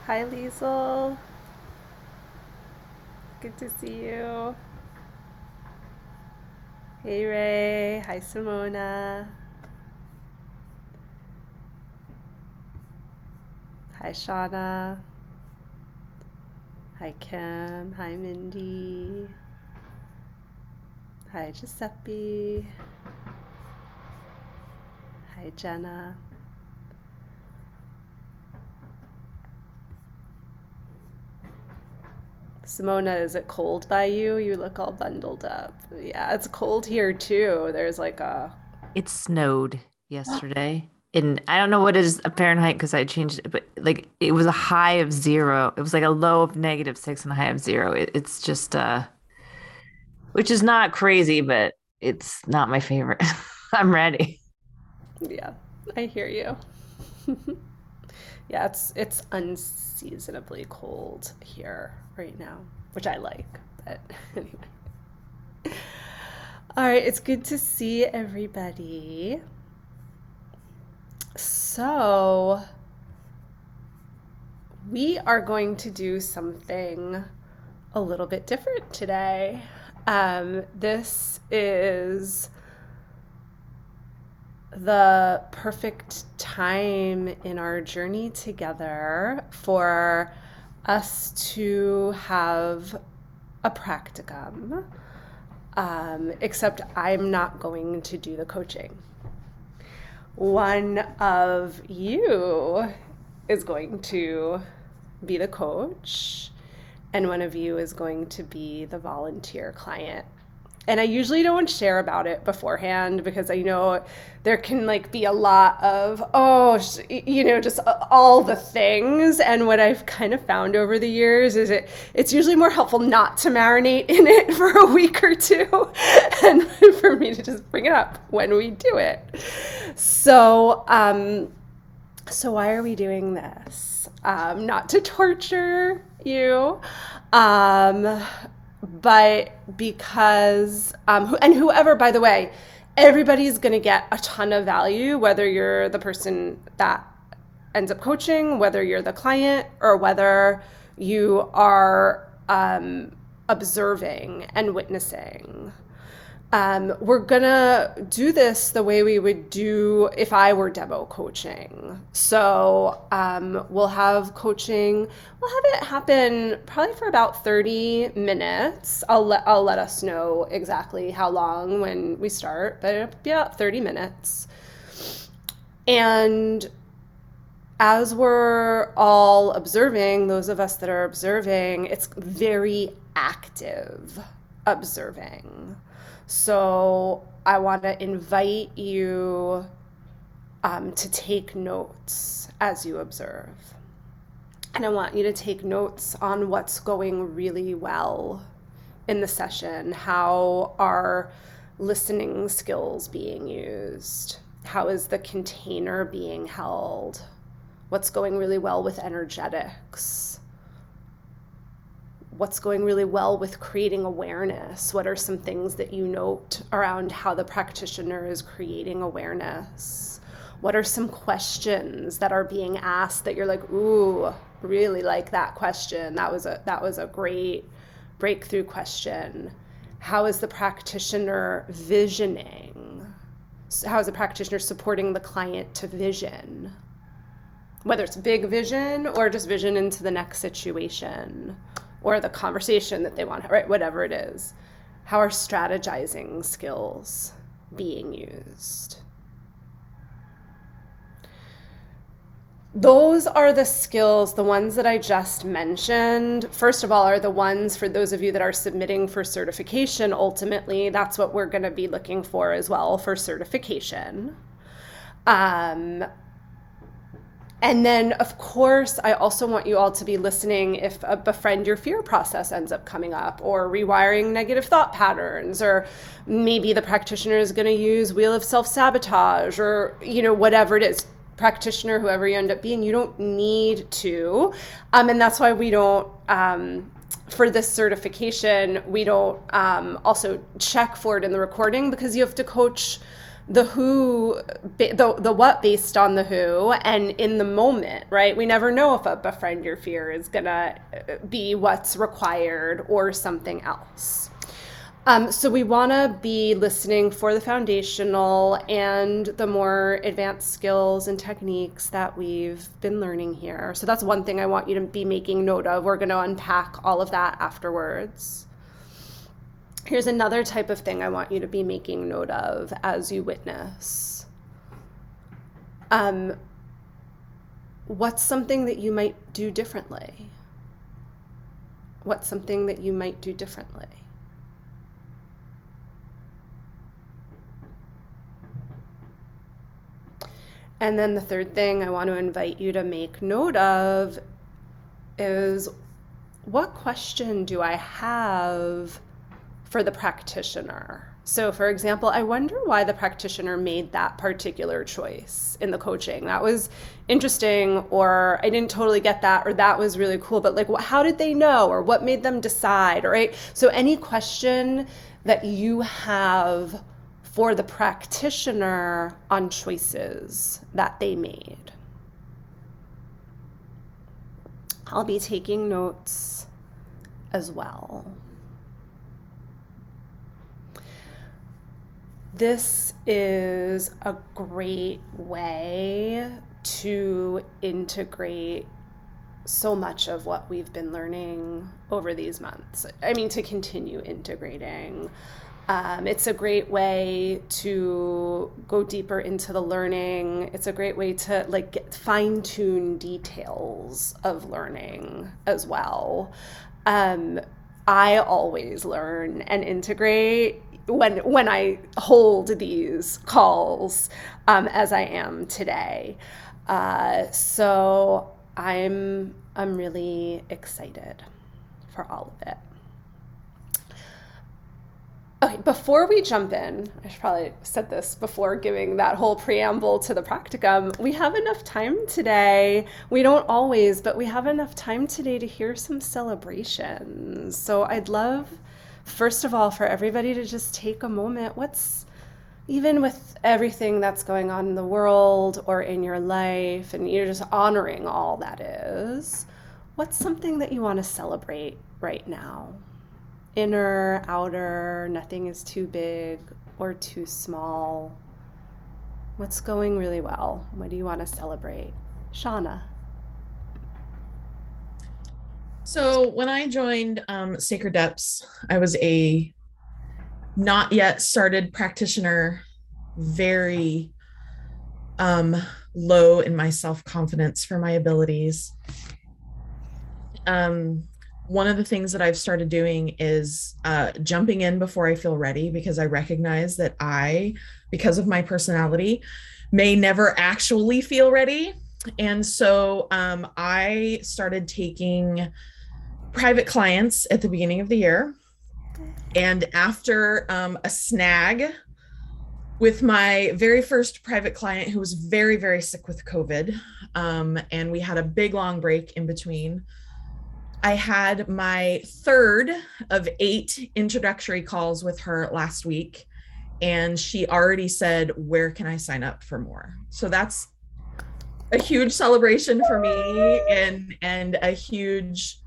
Hi, Liesel. Good to see you. Hey, Ray. Hi, Simona. Hi, Shauna. Hi, Kim. Hi, Mindy. Hi, Giuseppe. Hi, Jenna. Simona, is it cold by you? You look all bundled up. Yeah, it's cold here too. There's like a. It snowed yesterday. And I don't know what is a Fahrenheit because I changed it, but like it was a high of 0. It was like a low of -6 and a high of 0. It's just which is not crazy, but it's not my favorite. I'm ready. Yeah, I hear you. Yeah, it's unseasonably cold here right now, which I like. But anyway. All right, it's good to see everybody. So, we are going to do something a little bit different today. This is the perfect time in our journey together for us to have a practicum. Except I'm not going to do the coaching. One of you is going to be the coach, and one of you is going to be the volunteer client. And I usually don't share about it beforehand because I know there can like be a lot of just all the things. And what I've kind of found over the years is it's usually more helpful not to marinate in it for a week or two and for me to just bring it up when we do it. So why are we doing this? Not to torture you, um, but because, and whoever, by the way, everybody's going to get a ton of value, whether you're the person that ends up coaching, whether you're the client, or whether you are observing and witnessing. We're gonna do this the way we would do if I were demo coaching. So we'll have coaching. We'll have it happen probably for about 30 minutes. I'll let us know exactly how long when we start, but it'll be about 30 minutes. And as we're all observing, those of us that are observing, it's very active observing. So I want to invite you to take notes as you observe. And I want you to take notes on what's going really well in the session. How are listening skills being used? How is the container being held? What's going really well with energetics? What's going really well with creating awareness? What are some things that you note around how the practitioner is creating awareness? What are some questions that are being asked that you're like, ooh, really like that question. That was a great breakthrough question. How is the practitioner visioning? How is the practitioner supporting the client to vision? Whether it's big vision or just vision into the next situation or the conversation that they want, right? Whatever it is. How are strategizing skills being used? Those are the skills, the ones that I just mentioned. First of all, are the ones for those of you that are submitting for certification. Ultimately, that's what we're going to be looking for as well for certification. Um, And then, of course, I also want you all to be listening if a befriend your fear process ends up coming up, or rewiring negative thought patterns, or maybe the practitioner is going to use wheel of self sabotage, or, whatever it is. Practitioner, whoever you end up being, you don't need to. And that's why we don't, for this certification, we don't also check for it in the recording because you have to coach the who, the what based on the who, and in the moment, right? We never know if a befriend your fear is gonna be what's required or something else. So we want to be listening for the foundational and the more advanced skills and techniques that we've been learning here. So that's one thing I want you to be making note of. We're going to unpack all of that afterwards. Here's another type of thing I want you to be making note of as you witness. What's something that you might do differently? What's something that you might do differently? And then the third thing I want to invite you to make note of is, what question do I have for the practitioner? So, for example, I wonder why the practitioner made that particular choice in the coaching. That was interesting, or I didn't totally get that, or that was really cool, but like, how did they know, or what made them decide, right? So any question that you have for the practitioner on choices that they made. I'll be taking notes as well. This is a great way to integrate so much of what we've been learning over these months. I mean, to continue integrating. It's a great way to go deeper into the learning. It's a great way to fine-tune details of learning as well. I always learn and integrate when I hold these calls, as I am today. So I'm really excited for all of it. Okay, before we jump in, I should probably said this before giving that whole preamble to the practicum. We have enough time today. We don't always, but we have enough time today to hear some celebrations. So I'd love, first of all, for everybody to just take a moment. Even with everything that's going on in the world or in your life, and you're just honoring all that is, what's something that you want to celebrate right now? Inner, outer, nothing is too big or too small. What's going really well? What do you want to celebrate? Shauna. So when I joined Sacred Depths, I was a not yet started practitioner, very low in my self-confidence for my abilities. One of the things that I've started doing is jumping in before I feel ready, because I recognize that because of my personality, may never actually feel ready. And so I started taking private clients at the beginning of the year. And after a snag with my very first private client, who was very, very sick with COVID, and we had a big long break in between, I had my third of 8 introductory calls with her last week, and she already said, "Where can I sign up for more?" So that's a huge celebration for me, and a huge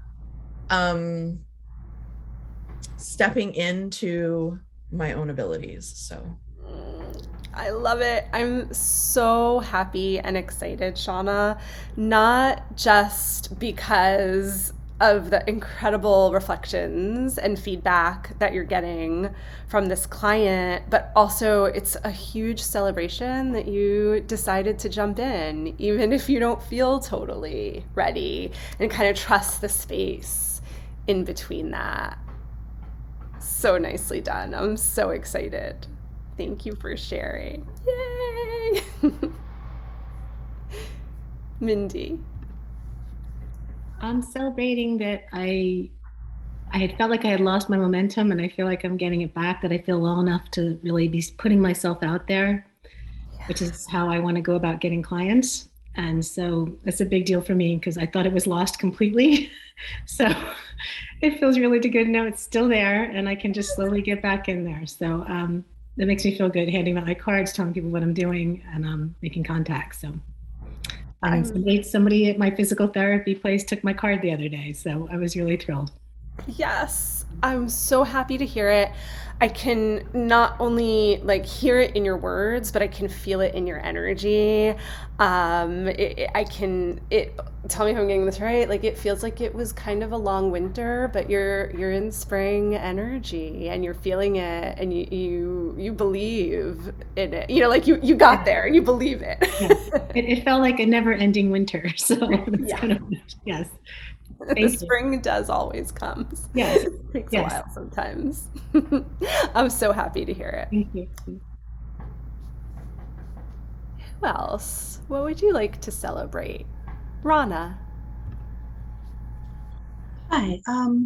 stepping into my own abilities. So I love it. I'm so happy and excited, Shauna, not just because of the incredible reflections and feedback that you're getting from this client, but also it's a huge celebration that you decided to jump in, even if you don't feel totally ready, and kind of trust the space in between that. So nicely done. I'm so excited. Thank you for sharing. Yay! Mindy. I'm celebrating that I had felt like I had lost my momentum, and I feel like I'm getting it back, that I feel well enough to really be putting myself out there, which is how I want to go about getting clients. And so that's a big deal for me, because I thought it was lost completely. So it feels really good to know it's still there and I can just slowly get back in there. So that makes me feel good, handing out my cards, telling people what I'm doing, and making contacts. So, and somebody at my physical therapy place took my card the other day, so I was really thrilled. Yes, I'm so happy to hear it. I can not only like hear it in your words, but I can feel it in your energy. I can it. Tell me if I'm getting this right. Like it feels like it was kind of a long winter, but you're in spring energy and you're feeling it, and you believe in it. You know, like you got there. You believe it. Yes, it felt like a never-ending winter. So that's Yeah. kind of yes. The Thank you. spring does always comes. Yes, It takes a yes. while sometimes. I'm so happy to hear it. Thank you. Who else? What would you like to celebrate? Rana. Hi.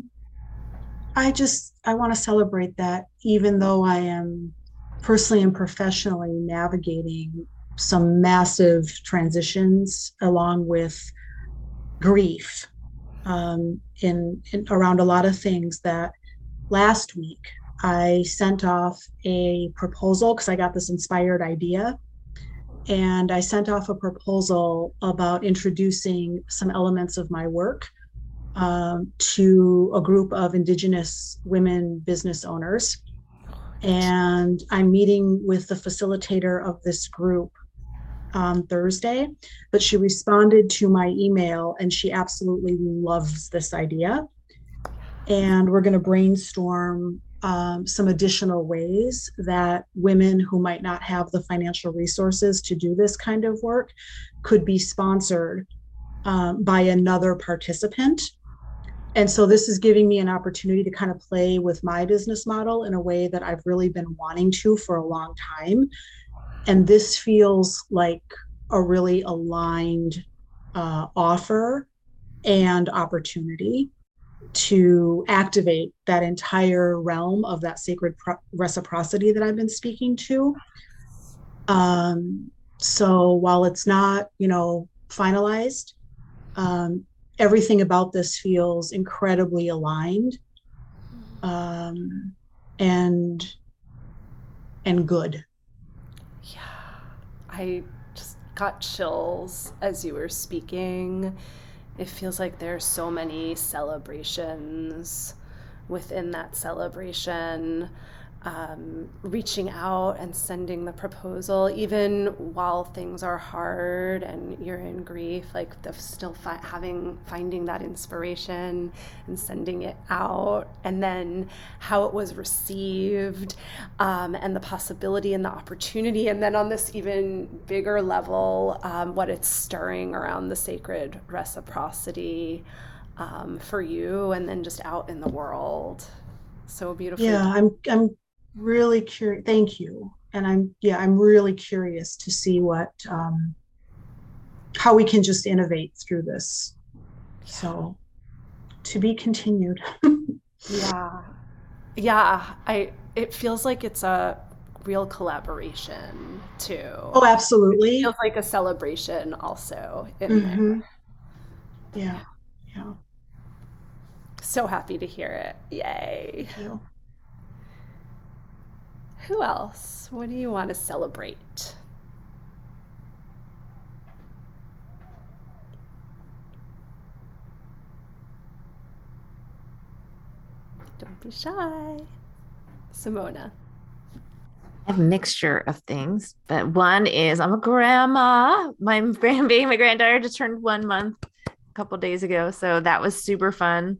I want to celebrate that even though I am personally and professionally navigating some massive transitions along with grief in around a lot of things, that last week I sent off a proposal because I got this inspired idea, and I sent off a proposal about introducing some elements of my work to a group of Indigenous women business owners. And I'm meeting with the facilitator of this group on Thursday, but she responded to my email and she absolutely loves this idea. And we're going to brainstorm some additional ways that women who might not have the financial resources to do this kind of work could be sponsored by another participant. And so this is giving me an opportunity to kind of play with my business model in a way that I've really been wanting to for a long time. And this feels like a really aligned offer and opportunity to activate that entire realm of that sacred reciprocity that I've been speaking to. So while it's not, finalized, everything about this feels incredibly aligned and good. Yeah, I just got chills as you were speaking. It feels like there's so many celebrations within that celebration. Reaching out and sending the proposal, even while things are hard and you're in grief, like still finding that inspiration and sending it out, and then how it was received, and the possibility and the opportunity, and then on this even bigger level, what it's stirring around the sacred reciprocity for you, and then just out in the world. So beautiful. Yeah, I'm really curious. Thank you. And I'm really curious to see how we can just innovate through this. So to be continued. Yeah. It feels like it's a real collaboration too. Oh, absolutely. It feels like a celebration also in there. Yeah. So happy to hear it. Yay. Thank you. Who else? What do you want to celebrate? Don't be shy. Simona. I have a mixture of things, but one is I'm a grandma. My granddaughter just turned 1 month a couple days ago, so that was super fun.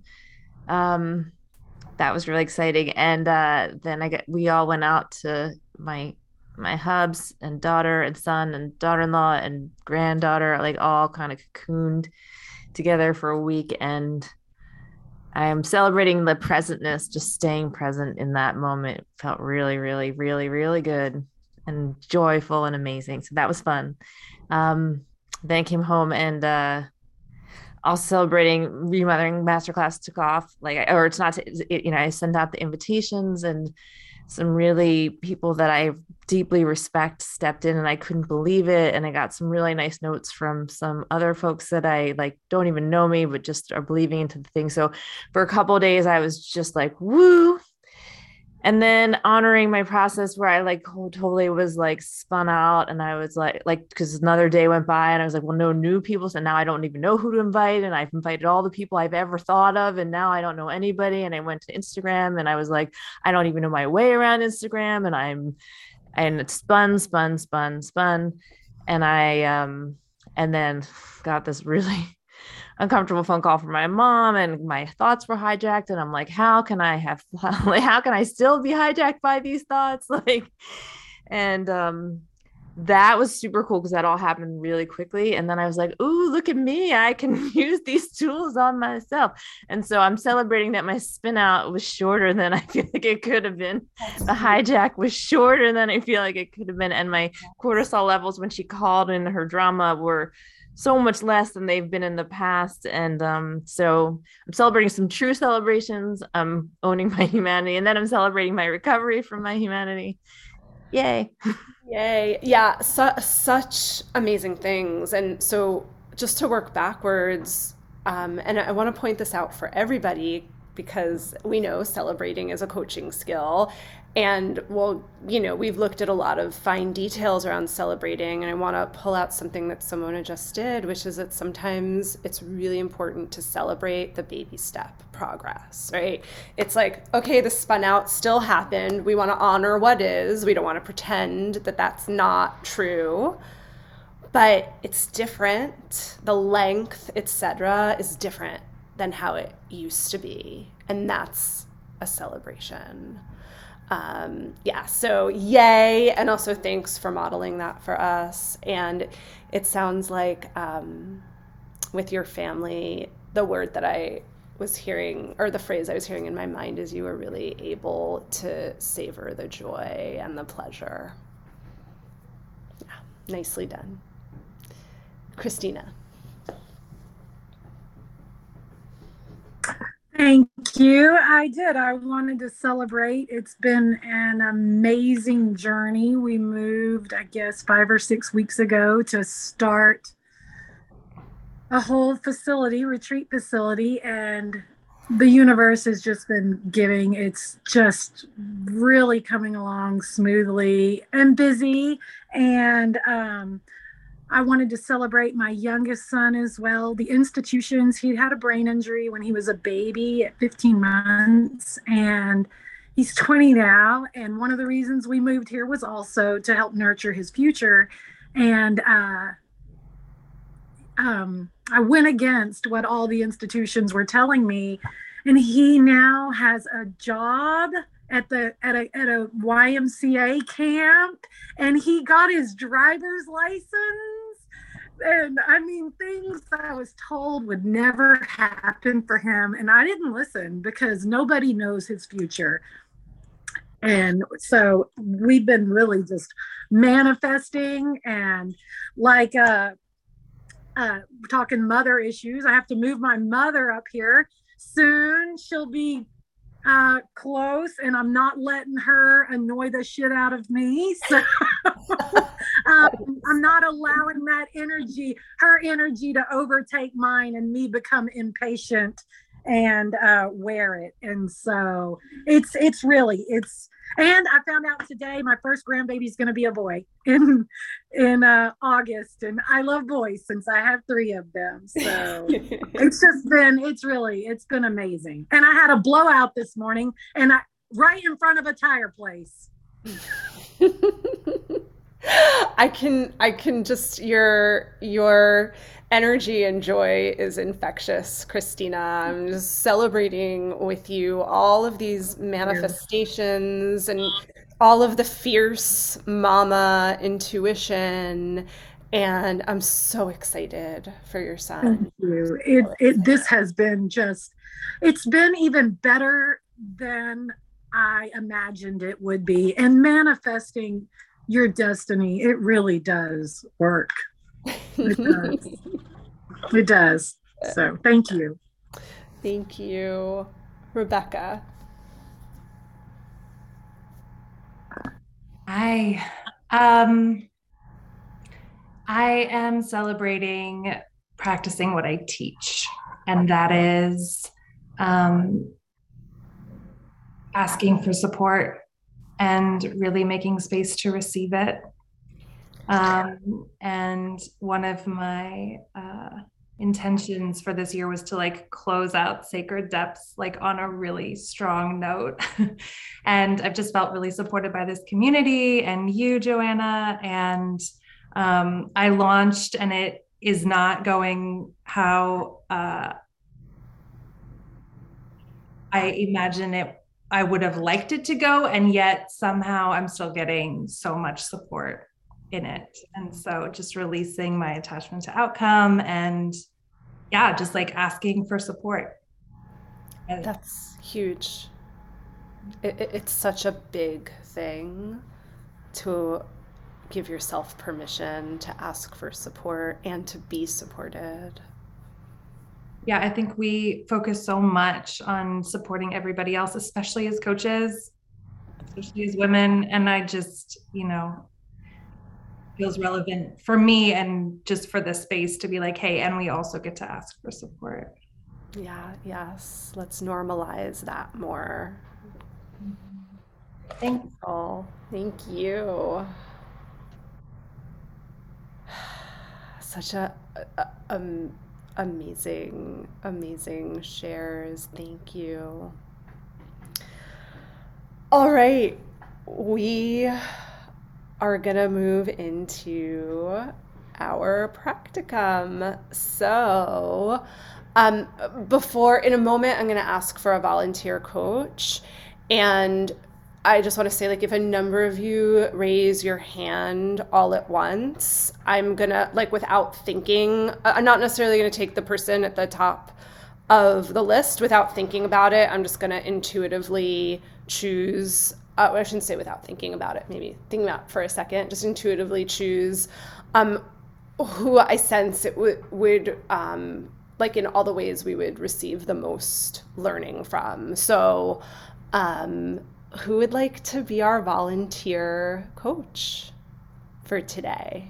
That was really exciting. And then we all went out to my hubs and daughter and son and daughter-in-law and granddaughter, like all kind of cocooned together for a week. And I am celebrating the presentness, just staying present in that moment. It felt really, really, really, really good and joyful and amazing. So that was fun. Then I came home and also celebrating Remothering Masterclass took off. I sent out the invitations, and some really people that I deeply respect stepped in, and I couldn't believe it. And I got some really nice notes from some other folks that I don't even know me, but just are believing into the thing. So for a couple of days, I was just like, woo. And then honoring my process where I like totally was like spun out, and I was like, because another day went by and I was like, well, no new people. So now I don't even know who to invite. And I've invited all the people I've ever thought of. And now I don't know anybody. And I went to Instagram and I was like, I don't even know my way around Instagram. And it spun. And and then got this really uncomfortable phone call from my mom, and my thoughts were hijacked, and I'm like, how can I still be hijacked by these thoughts? And that was super cool because that all happened really quickly. And then I was like, ooh, look at me, I can use these tools on myself. And so I'm celebrating that my spin out was shorter than I feel like it could have been. The hijack was shorter than I feel like it could have been, and my cortisol levels when she called in her drama were so much less than they've been in the past. And so I'm celebrating some true celebrations. I'm owning my humanity, and then I'm celebrating my recovery from my humanity. Yay. Yay. Yeah, such amazing things. And so just to work backwards, and I want to point this out for everybody because we know celebrating is a coaching skill. And well, we've looked at a lot of fine details around celebrating, and I want to pull out something that Simona just did, which is that sometimes it's really important to celebrate the baby step progress, right? It's like, okay, the spun out still happened. We want to honor what is. We don't want to pretend that that's not true, but it's different. The length, etc., is different than how it used to be, and that's a celebration. So yay, and also thanks for modeling that for us. And it sounds like with your family, the word that I was hearing, or the phrase I was hearing in my mind, is you were really able to savor the joy and the pleasure. Yeah, nicely done. Christina. Thank you. I did. I wanted to celebrate. It's been an amazing journey. We moved, I guess, 5 or 6 weeks ago to start a whole facility, retreat facility, and the universe has just been giving. It's just really coming along smoothly and busy. And I wanted to celebrate my youngest son as well. The institutions, he had a brain injury when he was a baby at 15 months, and he's 20 now. And one of the reasons we moved here was also to help nurture his future. And I went against what all the institutions were telling me, and he now has a job at a YMCA camp, and he got his driver's license. And I mean, things I was told would never happen for him, and I didn't listen because nobody knows his future. And so we've been really just manifesting, and talking mother issues. I have to move my mother up here soon. She'll be close, and I'm not letting her annoy the shit out of me. So I'm not allowing that energy, her energy, to overtake mine and me become impatient and wear it. And so it's and I found out today my first grandbaby is going to be a boy in August, and I love boys since I have 3 of them. So it's been amazing. And I had a blowout this morning, and right in front of a tire place. I can just, your energy and joy is infectious, Christina. I'm just celebrating with you all of these manifestations and all of the fierce mama intuition, and I'm so excited for your son. Thank you. This has been it's been even better than I imagined it would be. And manifesting your destiny, it really does work. It does. It does. So thank you. Thank you. Rebecca. Hi. I am celebrating practicing what I teach, and that is asking for support and really making space to receive it. And one of my intentions for this year was to like close out Sacred Depths like on a really strong note. And I've just felt really supported by this community and you, Joanna. And I launched, and it is not going how I imagine I would have liked it to go. And yet somehow I'm still getting so much support in it. And so just releasing my attachment to outcome and just like asking for support. That's huge. It's such a big thing to give yourself permission to ask for support and to be supported. Yeah, I think we focus so much on supporting everybody else, especially as coaches, especially as women. And I just, feels relevant for me and just for the space to be like, hey, and we also get to ask for support. Yeah, yes. Let's normalize that more. Thanks. Thank you. Such a amazing shares. Thank you. All right. We are gonna move into our practicum. So in a moment, I'm gonna ask for a volunteer coach. And I just want to say, like, if a number of you raise your hand all at once, I'm gonna, like, without thinking, I'm not necessarily gonna take the person at the top of the list without thinking about it. I'm just gonna intuitively choose, I shouldn't say without thinking about it, maybe thinking about it for a second, just intuitively choose who I sense it would like in all the ways we would receive the most learning from. So who would like to be our volunteer coach for today?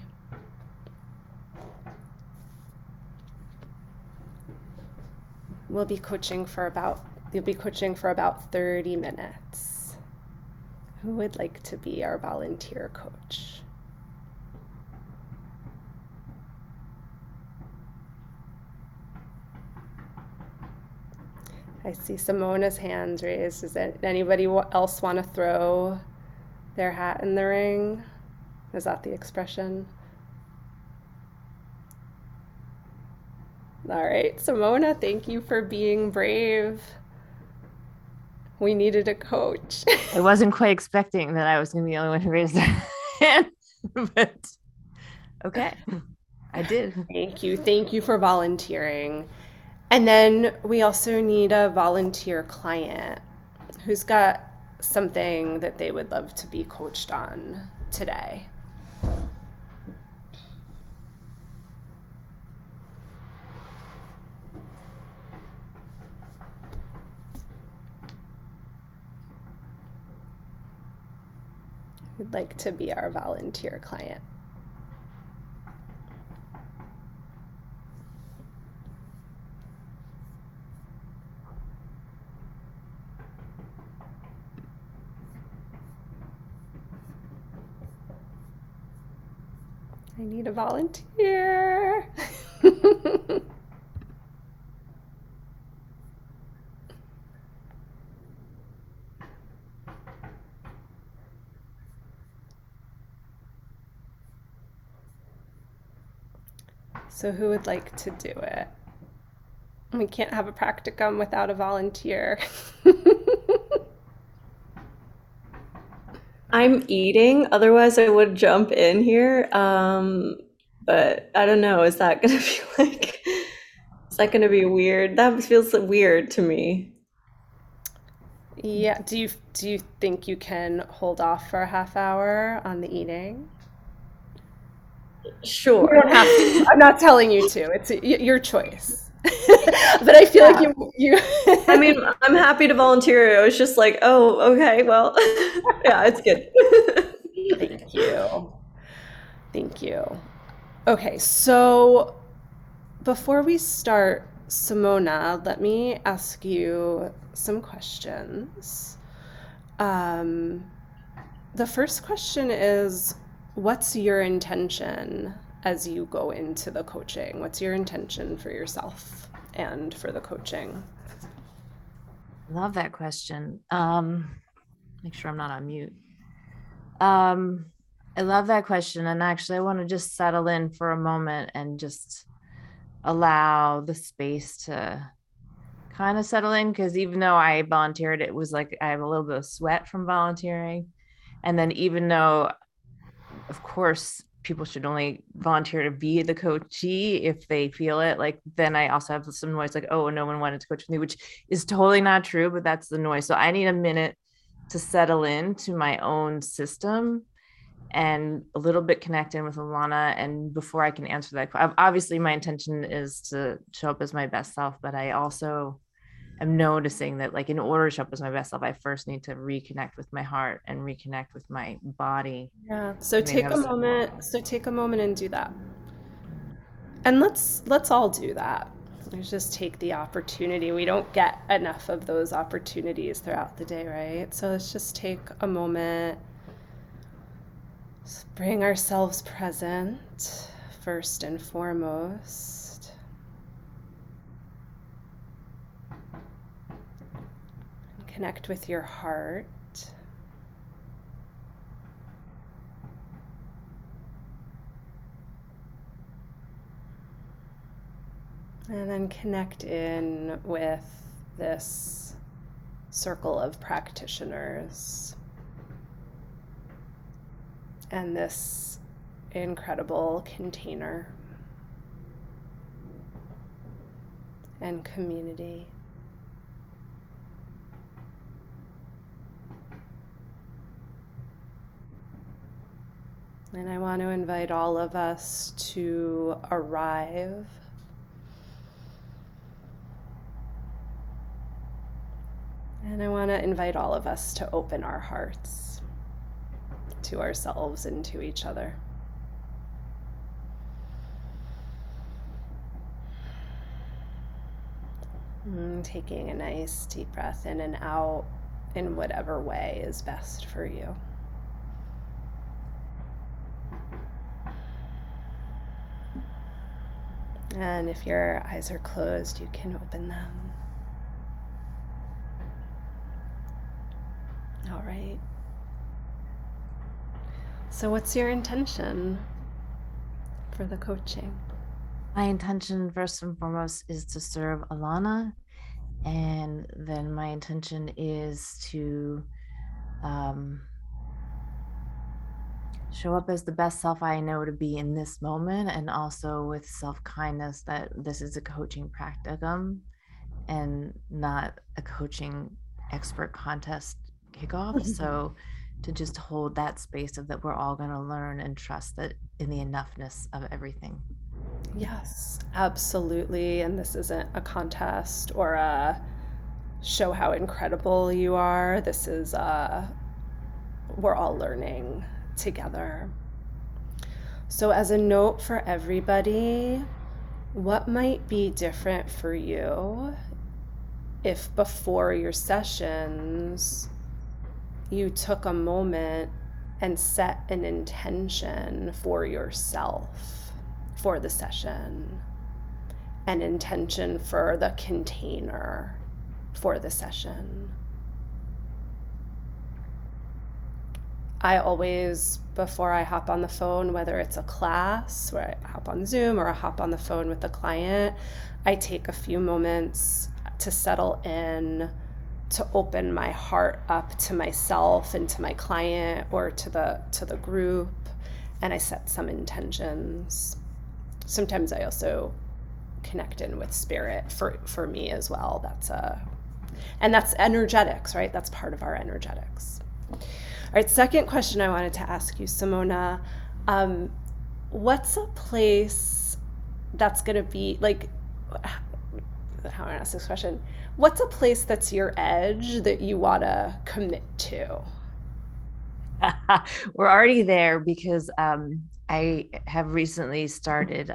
You'll be coaching for about 30 minutes. Who would like to be our volunteer coach? I see Simona's hands raised. Does anybody else want to throw their hat in the ring? Is that the expression? All right, Simona, thank you for being brave. We needed a coach. I wasn't quite expecting that I was going to be the only one who raised their hand, but okay, I did. Thank you. Thank you for volunteering. And then we also need a volunteer client who's got something that they would love to be coached on today. Who'd like to be our volunteer client? I need a volunteer. So who would like to do it? We can't have a practicum without a volunteer. I'm eating, otherwise I would jump in here. But I don't know, is that gonna be weird? That feels weird to me. Yeah, do you think you can hold off for a half hour on the eating? Sure. You don't have to. I'm not telling you to. It's your choice. But I feel like you I mean, I'm happy to volunteer. I was just like, oh, okay, well, yeah, it's good. Thank you. Thank you. Okay, so before we start, Simona, let me ask you some questions. The first question is, what's your intention as you go into the coaching? What's your intention for yourself and for the coaching? Love that question. Make sure I'm not on mute. I love that question. And actually, I want to just settle in for a moment and just allow the space to kind of settle in, because even though I volunteered, it was like I have a little bit of sweat from volunteering. And then even though, of course, people should only volunteer to be the coachee if they feel it, like then I also have some noise like, oh, no one wanted to coach with me, which is totally not true, but that's the noise. So I need a minute to settle into my own system and a little bit connect in with Alana. And before I can answer that, obviously my intention is to show up as my best self, but I also am noticing that, like, in order to show up as my best self, I first need to reconnect with my heart and reconnect with my body. Yeah. So take a moment. So take a moment and do that. And let's all do that. Let's just take the opportunity. We don't get enough of those opportunities throughout the day, right? So let's just take a moment. Just bring ourselves present first and foremost. Connect with your heart. And then connect in with this circle of practitioners and this incredible container and community. And I want to invite all of us to arrive and I want to invite all of us to open our hearts to ourselves and to each other. Taking a nice deep breath in and out in whatever way is best for you. And if your eyes are closed, you can open them. All right. So what's your intention for the coaching? My intention, first and foremost, is to serve Alana. And then my intention is to show up as the best self I know to be in this moment, and also with self-kindness that this is a coaching practicum and not a coaching expert contest kickoff. So to just hold that space of that we're all going to learn and trust that in the enoughness of everything. Yes, absolutely. And this isn't a contest or a show how incredible you are. This is we're all learning together. So as a note for everybody, what might be different for you if before your sessions you took a moment and set an intention for yourself for the session, an intention for the container for the session. I always, before I hop on the phone, whether it's a class where I hop on Zoom or I hop on the phone with the client, I take a few moments to settle in, to open my heart up to myself and to my client or to the group, and I set some intentions. Sometimes I also connect in with spirit for me as well. And that's energetics, right? That's part of our energetics. All right, second question I wanted to ask you, Simona, what's a place that's going to be, like, how do I ask this question? What's a place that's your edge that you want to commit to? We're already there because I have recently started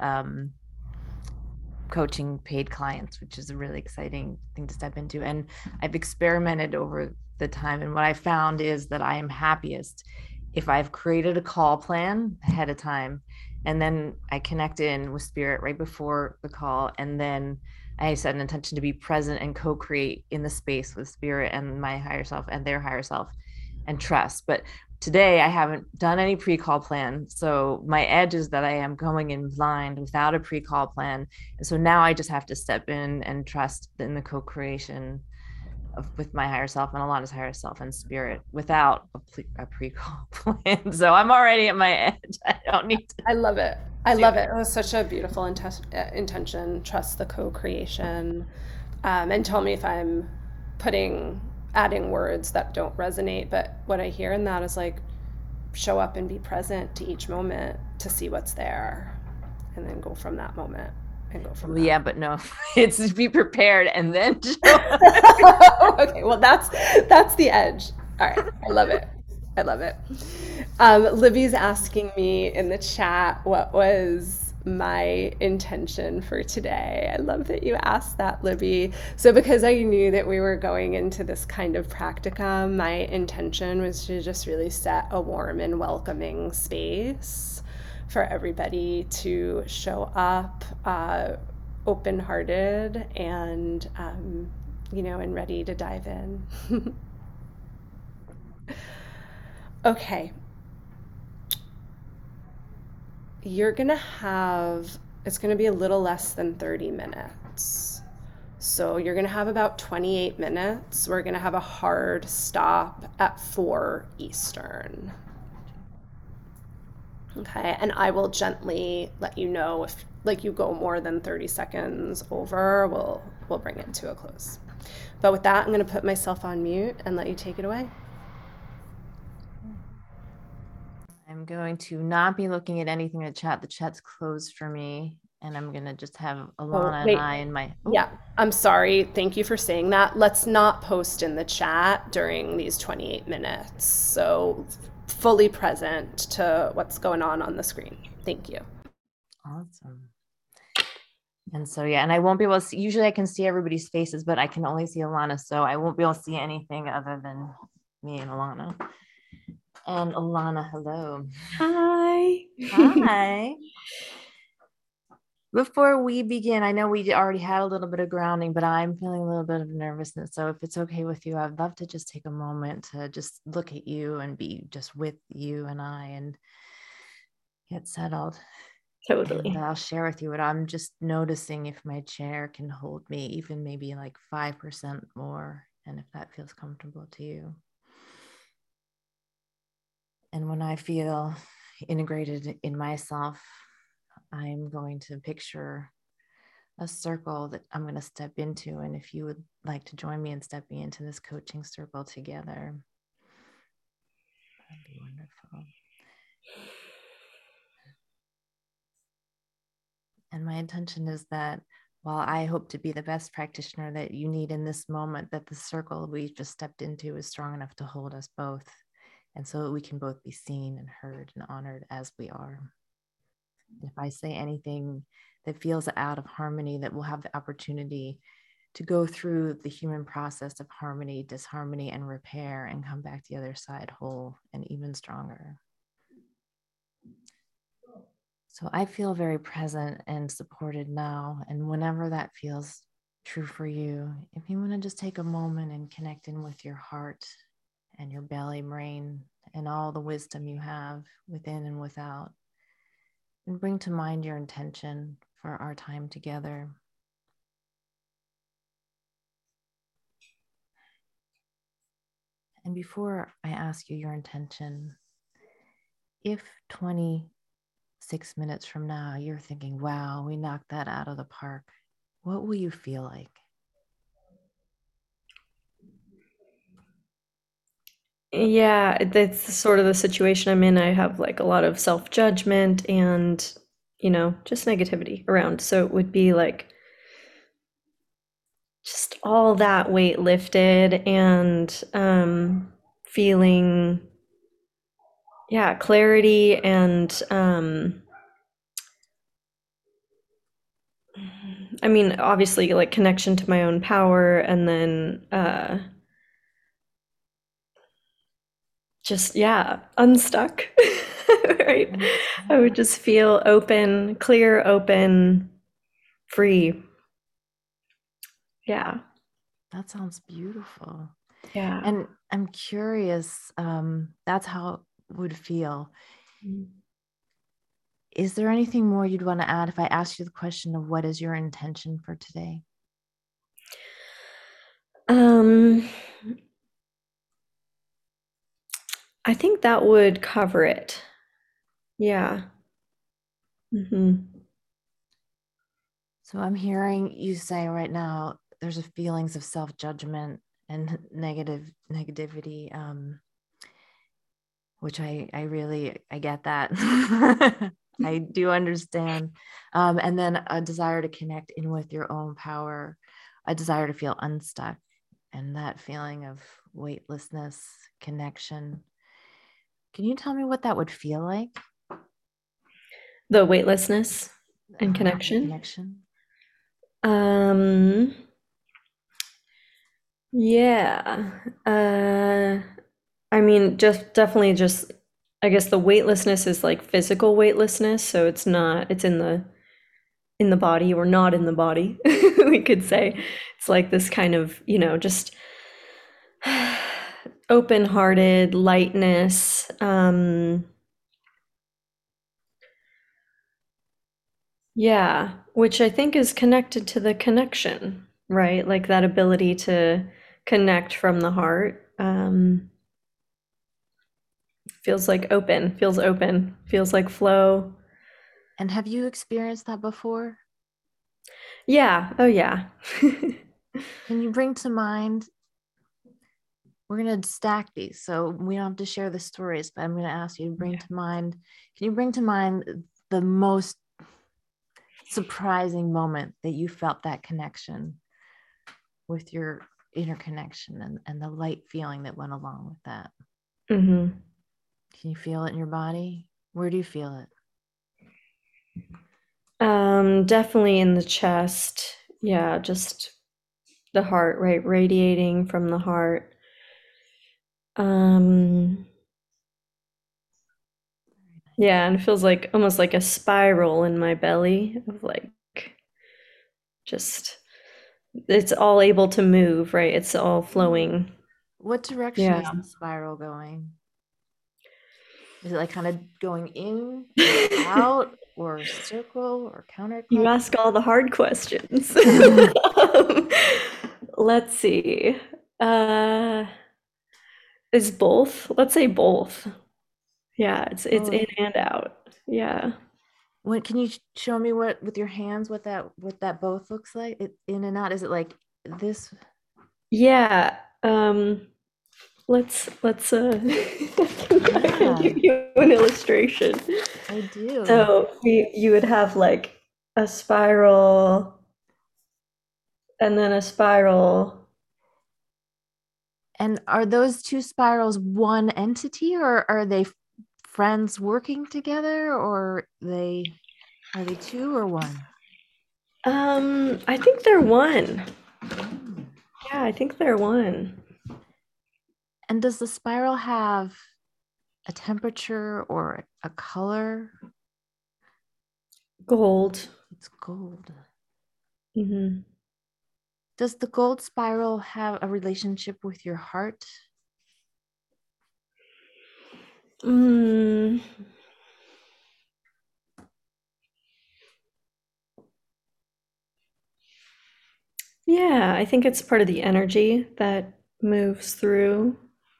coaching paid clients, which is a really exciting thing to step into. And I've experimented over the time. And what I found is that I am happiest if I've created a call plan ahead of time, and then I connect in with spirit right before the call, and then I set an intention to be present and co-create in the space with spirit and my higher self and their higher self, and trust. But today I haven't done any pre-call plan. So my edge is that I am going in blind without a pre-call plan. And so now I just have to step in and trust in the co-creation with my higher self and Alana's higher self and spirit without a pre-call plan. So I'm already at my edge. I don't need to. I love it. I love it. It was such a beautiful intention. Trust the co-creation. And tell me if I'm adding words that don't resonate. But what I hear in that is like, show up and be present to each moment to see what's there, and then go from that moment and go from Yeah, but no, it's be prepared and then show up. Okay, well that's the edge. All right, I love it. I love it. Libby's asking me in the chat what was my intention for today. I love that you asked that, Libby. So because I knew that we were going into this kind of practicum, my intention was to just really set a warm and welcoming space for everybody to show up open-hearted and and ready to dive in. Okay. It's gonna be a little less than 30 minutes. So you're gonna have about 28 minutes. We're gonna have a hard stop at 4 Eastern. Okay, and I will gently let you know if you go more than 30 seconds over, we'll bring it to a close. But with that, I'm gonna put myself on mute and let you take it away. I'm going to not be looking at anything in the chat. The chat's closed for me, and I'm going to just have Alana and I in my... Yeah, I'm sorry. Thank you for saying that. Let's not post in the chat during these 28 minutes. So fully present to what's going on the screen. Thank you. Awesome. And so, yeah, and I won't be able to see, usually I can see everybody's faces, but I can only see Alana, so I won't be able to see anything other than me and Alana. And Alana, hello. Hi. Hi. Before we begin, I know we already had a little bit of grounding, but I'm feeling a little bit of nervousness. So if it's okay with you, I'd love to just take a moment to just look at you and be just with you and I and get settled. Totally. And I'll share with you what I'm just noticing, if my chair can hold me, even maybe like 5% more, and if that feels comfortable to you. And when I feel integrated in myself, I'm going to picture a circle that I'm going to step into. And if you would like to join me in stepping into this coaching circle together, that'd be wonderful. And my intention is that while I hope to be the best practitioner that you need in this moment, that the circle we've just stepped into is strong enough to hold us both. And so that we can both be seen and heard and honored as we are. If I say anything that feels out of harmony, that we'll have the opportunity to go through the human process of harmony, disharmony, and repair, and come back to the other side whole and even stronger. So I feel very present and supported now. And whenever that feels true for you, if you want to just take a moment and connect in with your heart and your belly, brain, and all the wisdom you have within and without, and bring to mind your intention for our time together. And before I ask you your intention, if 26 minutes from now you're thinking, wow, we knocked that out of the park, what will you feel like? Yeah, that's sort of the situation I'm in. I have like a lot of self-judgment and, just negativity around. So it would be like just all that weight lifted and feeling, clarity and obviously like connection to my own power, and then just, yeah, unstuck, right? I would just feel open, clear, open, free. Yeah. That sounds beautiful. Yeah. And I'm curious, that's how it would feel. Is there anything more you'd want to add if I asked you the question of what is your intention for today? I think that would cover it. Yeah. So I'm hearing you say right now there's a feelings of self-judgment and negativity, which I get that. I do understand. And then a desire to connect in with your own power, a desire to feel unstuck, and that feeling of weightlessness, connection. Can you tell me what that would feel like? The weightlessness and connection. Yeah. I mean, just definitely just, I guess the weightlessness is like physical weightlessness, so it's in the body or not in the body, we could say. It's like this kind of, just open-hearted lightness. Yeah, which I think is connected to the connection, right? Like that ability to connect from the heart. Feels open, feels like flow. And have you experienced that before? Yeah. Oh, yeah. Can you bring to mind? We're going to stack these, so we don't have to share the stories, but I'm going to ask you to bring to mind. Can you bring to mind the most surprising moment that you felt that connection with your inner connection and the light feeling that went along with that? Mm-hmm. Can you feel it in your body? Where do you feel it? Definitely in the chest. Yeah, just the heart, right? Radiating from the heart. Yeah, and it feels like almost like a spiral in my belly of like just it's all able to move, right? It's all flowing. What direction is the spiral going? Is it like kind of going in, out, or circle, or counterclockwise? You ask all the hard questions. Let's see. Is both? Let's say both. Yeah, it's in and out. Yeah. When can you show me what with your hands what that both looks like? It in and out. Is it like this? Yeah. Let's I can give you an illustration. I do. So you would have like a spiral and then a spiral. And are those two spirals one entity, or are they friends working together, or are they two or one? I think they're one. Yeah, I think they're one. And does the spiral have a temperature or a color? Gold. It's gold. Mm-hmm. Does the gold spiral have a relationship with your heart? Yeah, I think it's part of the energy that moves through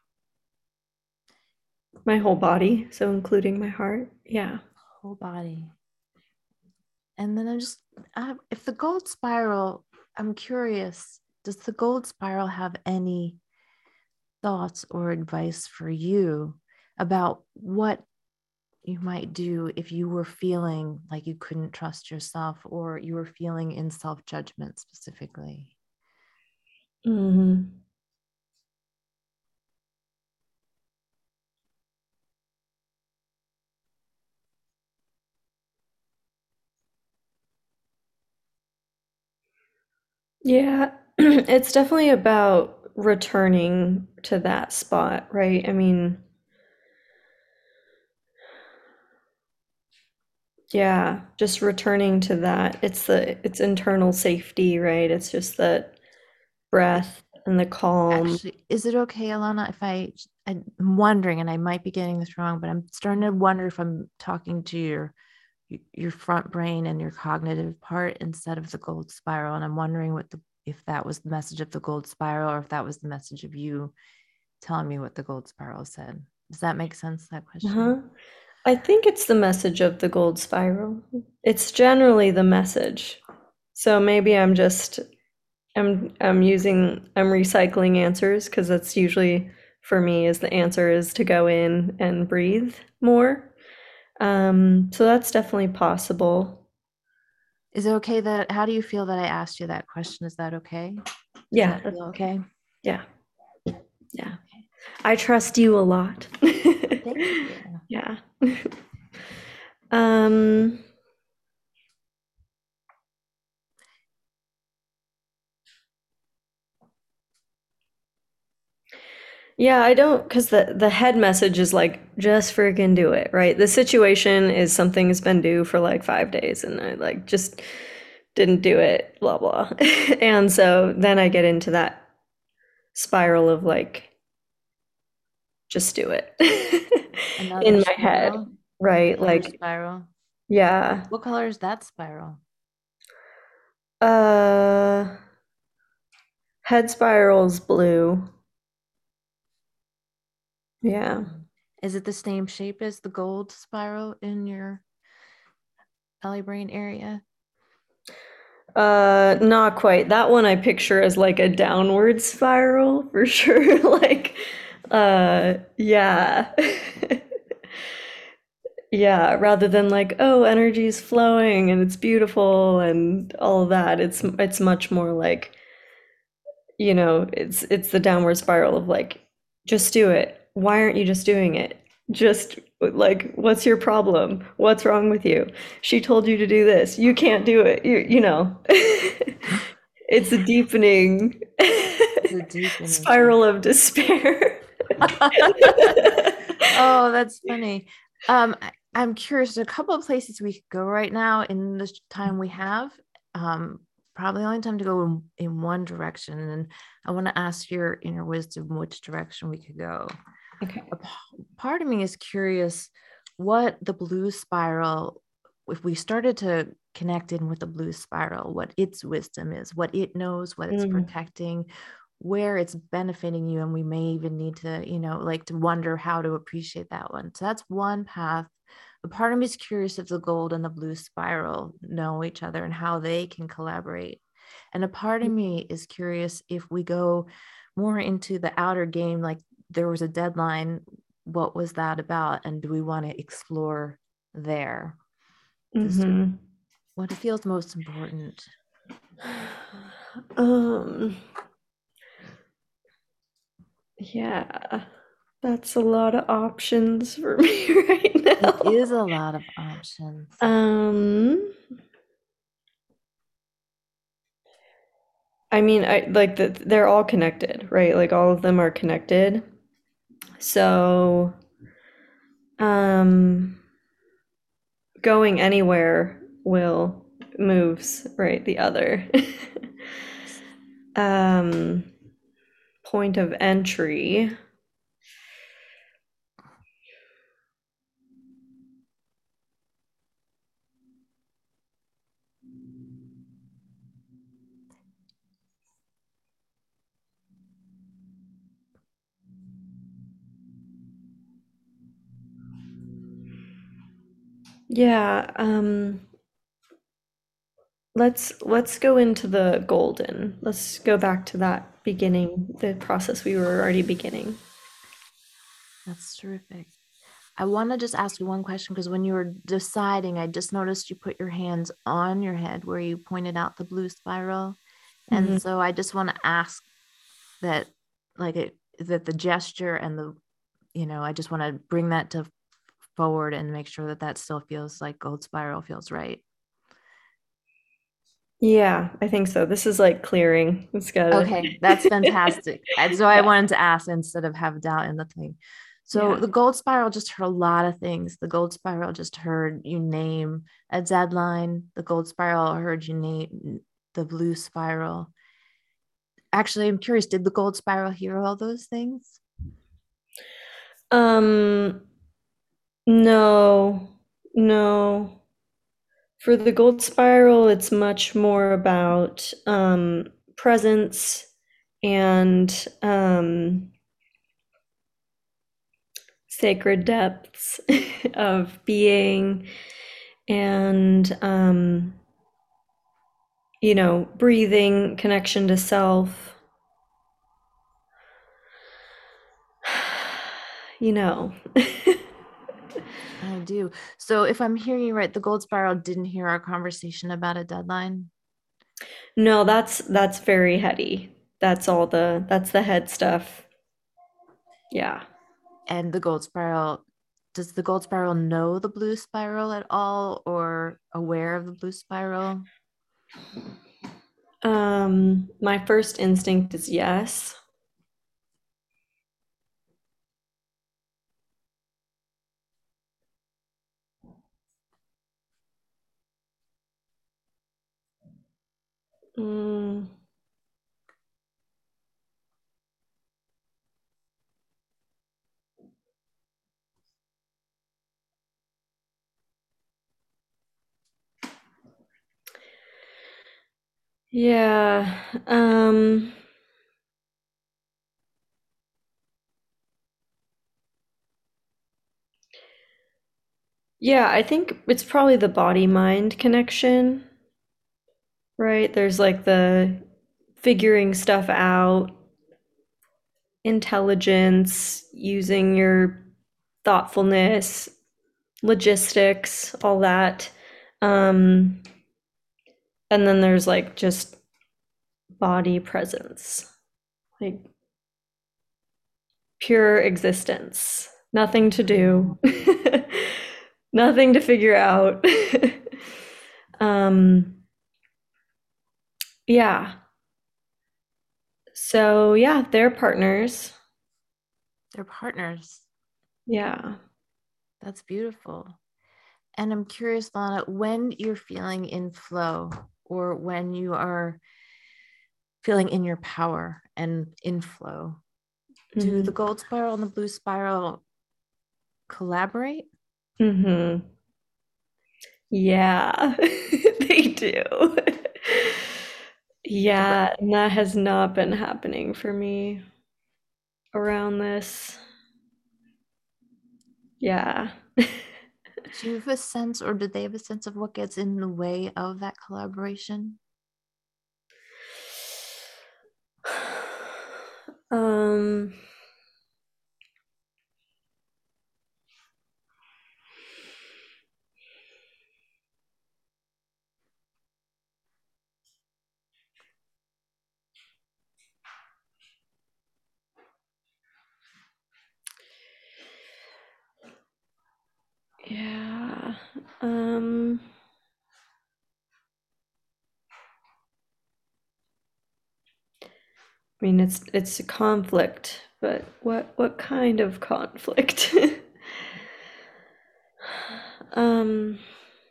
my whole body, so including my heart. Yeah. Whole body. And then if the gold spiral, I'm curious, does the gold spiral have any thoughts or advice for you about what you might do if you were feeling like you couldn't trust yourself or you were feeling in self-judgment specifically? Mm-hmm. Yeah, it's definitely about returning to that spot, right? I mean, Yeah, just returning to that. It's internal safety, right? It's just that breath and the calm. Actually, is it okay, Alana, if I'm wondering, and I might be getting this wrong, but I'm starting to wonder if I'm talking to your front brain and your cognitive part instead of the gold spiral. And I'm wondering if that was the message of the gold spiral, or if that was the message of you telling me what the gold spiral said. Does that make sense, that question? Uh-huh. I think it's the message of the gold spiral. It's generally the message. So maybe I'm recycling answers because that's usually for me is the answer is to go in and breathe more. So that's definitely possible. Is it okay how do you feel that I asked you that question? Is that okay? Yeah. Does that feel okay? Yeah. Yeah. I trust you a lot. Thank you. Yeah. Um, yeah, I don't, because the head message is like, just freaking do it, right? The situation is something's been due for like 5 days and I like just didn't do it, blah, blah. And so then I get into that spiral of like, just do it Another in my head, spiral? right? Another Like, spiral. yeah. What color is that spiral? Head spiral's blue. Yeah. Is it the same shape as the gold spiral in your belly brain area? Not quite. That one I picture as like a downward spiral for sure. Like, yeah. Yeah, rather than like, oh, energy's flowing and it's beautiful and all of that. It's much more like, it's the downward spiral of like, just do it. Why aren't you just doing it? Just like, what's your problem? What's wrong with you? She told you to do this. You can't do it. It's a deepening spiral of despair. Oh, that's funny. I'm curious. There's a couple of places we could go right now in this time we have. Probably only time to go in one direction, and I want to ask your inner wisdom which direction we could go. Okay. A part of me is curious what the blue spiral, if we started to connect in with the blue spiral, what its wisdom is, what it knows, what it's protecting, where it's benefiting you, and we may even need to, like to wonder how to appreciate that one. So that's one path. A part of me is curious if the gold and the blue spiral know each other and how they can collaborate. And a part of me is curious if we go more into the outer game, like there was a deadline, what was that about? And do we want to explore there? What feels most important? Yeah, that's a lot of options for me right now. It is a lot of options. I mean, they're all connected, right? Like all of them are connected. So, going anywhere moves, right? The other. Point of entry. Yeah, let's go into the golden. Let's go back to that beginning, the process we were already beginning. That's terrific. I want to just ask you one question, because when you were deciding, I just noticed you put your hands on your head where you pointed out the blue spiral. And so I just want to ask that, that the gesture and I just want to bring that to forward and make sure that still feels like gold spiral feels right. Yeah, I think so. This is like clearing. It's good. Okay, that's fantastic. And so I wanted to ask instead of have doubt in the thing. So Yeah. the gold spiral just heard a lot of things. The gold spiral just heard you name a deadline. The gold spiral heard you name the blue spiral. Actually, I'm curious, did the gold spiral hear all those things? No, no. For the gold spiral, it's much more about presence and sacred depths of being and breathing, connection to self. I do. So if I'm hearing you right, the gold spiral didn't hear our conversation about a deadline. No, that's very heady. That's the head stuff. Yeah. And the gold spiral, does the gold spiral know the blue spiral at all or aware of the blue spiral? My first instinct is yes. Mm. Yeah. Yeah, I think it's probably the body-mind connection, right? There's like the figuring stuff out, intelligence, using your thoughtfulness, logistics, all that. And then there's like just body presence, like pure existence, nothing to do, nothing to figure out. Yeah. So yeah, they're partners. They're partners. Yeah. That's beautiful. And I'm curious, Lana, when you're feeling in flow or when you are feeling in your power and in flow, do the gold spiral and the blue spiral collaborate? Mm-hmm. Yeah, they do. Yeah, and that has not been happening for me around this. Yeah. Do you have a sense, or do they have a sense of what gets in the way of that collaboration? Um, yeah. I mean, it's a conflict, but what kind of conflict? Um,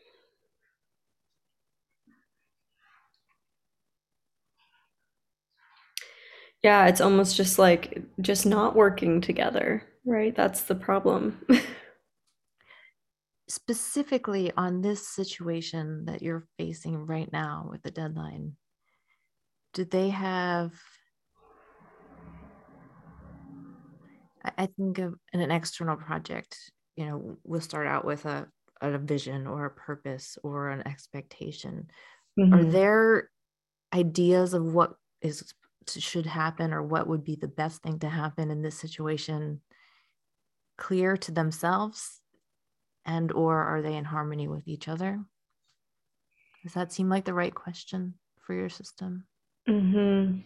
yeah, it's almost just like just not working together, right? That's the problem. Specifically on this situation that you're facing right now with the deadline, do they have, I think of in an external project, we'll start out with a vision or a purpose or an expectation. Are there ideas of what should happen or what would be the best thing to happen in this situation clear to themselves, and or are they in harmony with each other? Does that seem like the right question for your system? Mm-hmm.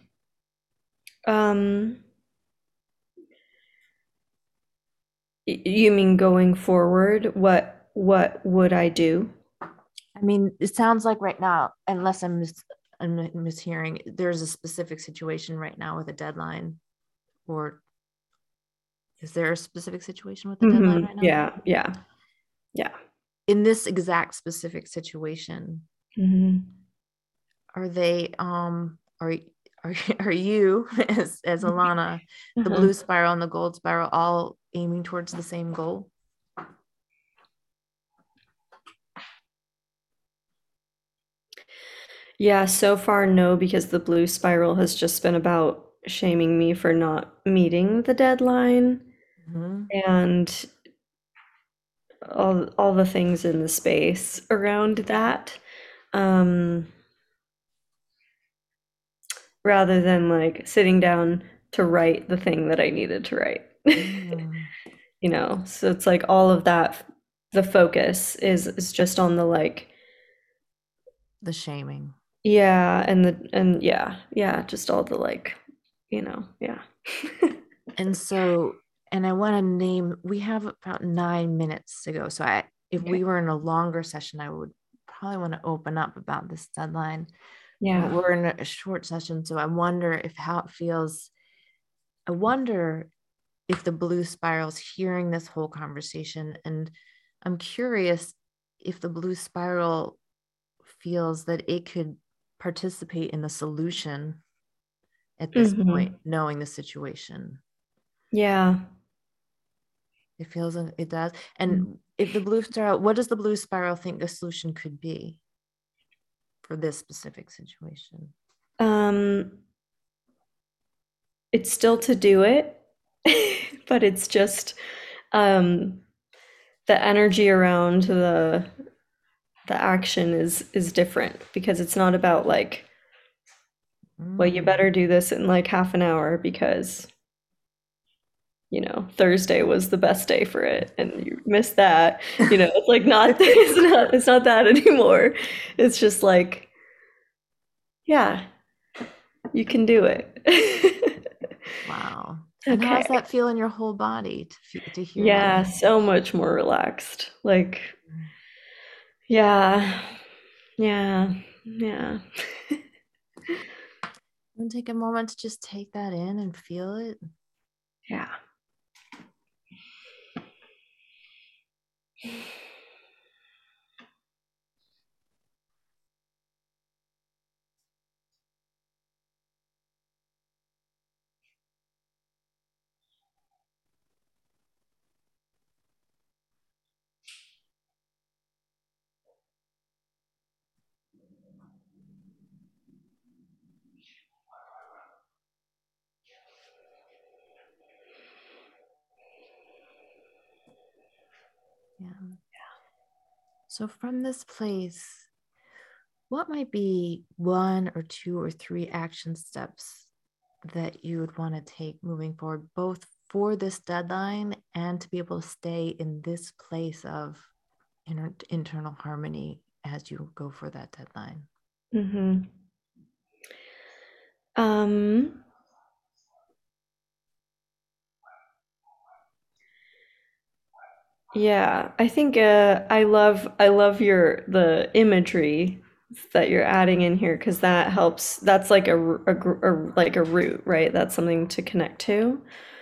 You mean going forward? What would I do? I mean, it sounds like right now, unless I'm mishearing, there's a specific situation right now with a deadline or Is there a specific situation with the deadline right now? Yeah. In this exact specific situation, are they are you as Alana, the blue spiral and the gold spiral, all aiming towards the same goal? Yeah, so far no, because the blue spiral has just been about shaming me for not meeting the deadline and all the things in the space around that. Rather than like sitting down to write the thing that I needed to write. You know, so it's like all of that, the focus is just on the like the shaming. Yeah, and just all the like, you know, yeah. And so, and I want to name, we have about 9 minutes to go. So if we were in a longer session, I would probably want to open up about this deadline. Yeah. But we're in a short session, so I wonder how it feels. I wonder if the blue spiral's hearing this whole conversation, and I'm curious if the blue spiral feels that it could participate in the solution at this point, knowing the situation. Yeah. It feels it does. And if the blue spiral, what does the blue spiral think the solution could be for this specific situation? It's still to do it, but it's just the energy around the action is different, because it's not about like, well, you better do this in like half an hour because, you know, Thursday was the best day for it and you missed that. You know, it's like it's not that anymore. It's just like, yeah, you can do it. Wow. And how does that feel in your whole body to hear Yeah, that? so much more relaxed. Like, yeah. And take a moment to just take that in and feel it. Yeah. Yeah. So from this place, what might be 1 or 2 or 3 action steps that you would want to take moving forward, both for this deadline and to be able to stay in this place of internal harmony as you go for that deadline? Yeah, I think I love the imagery that you're adding in here, because that helps. That's like like a root, right? That's something to connect to.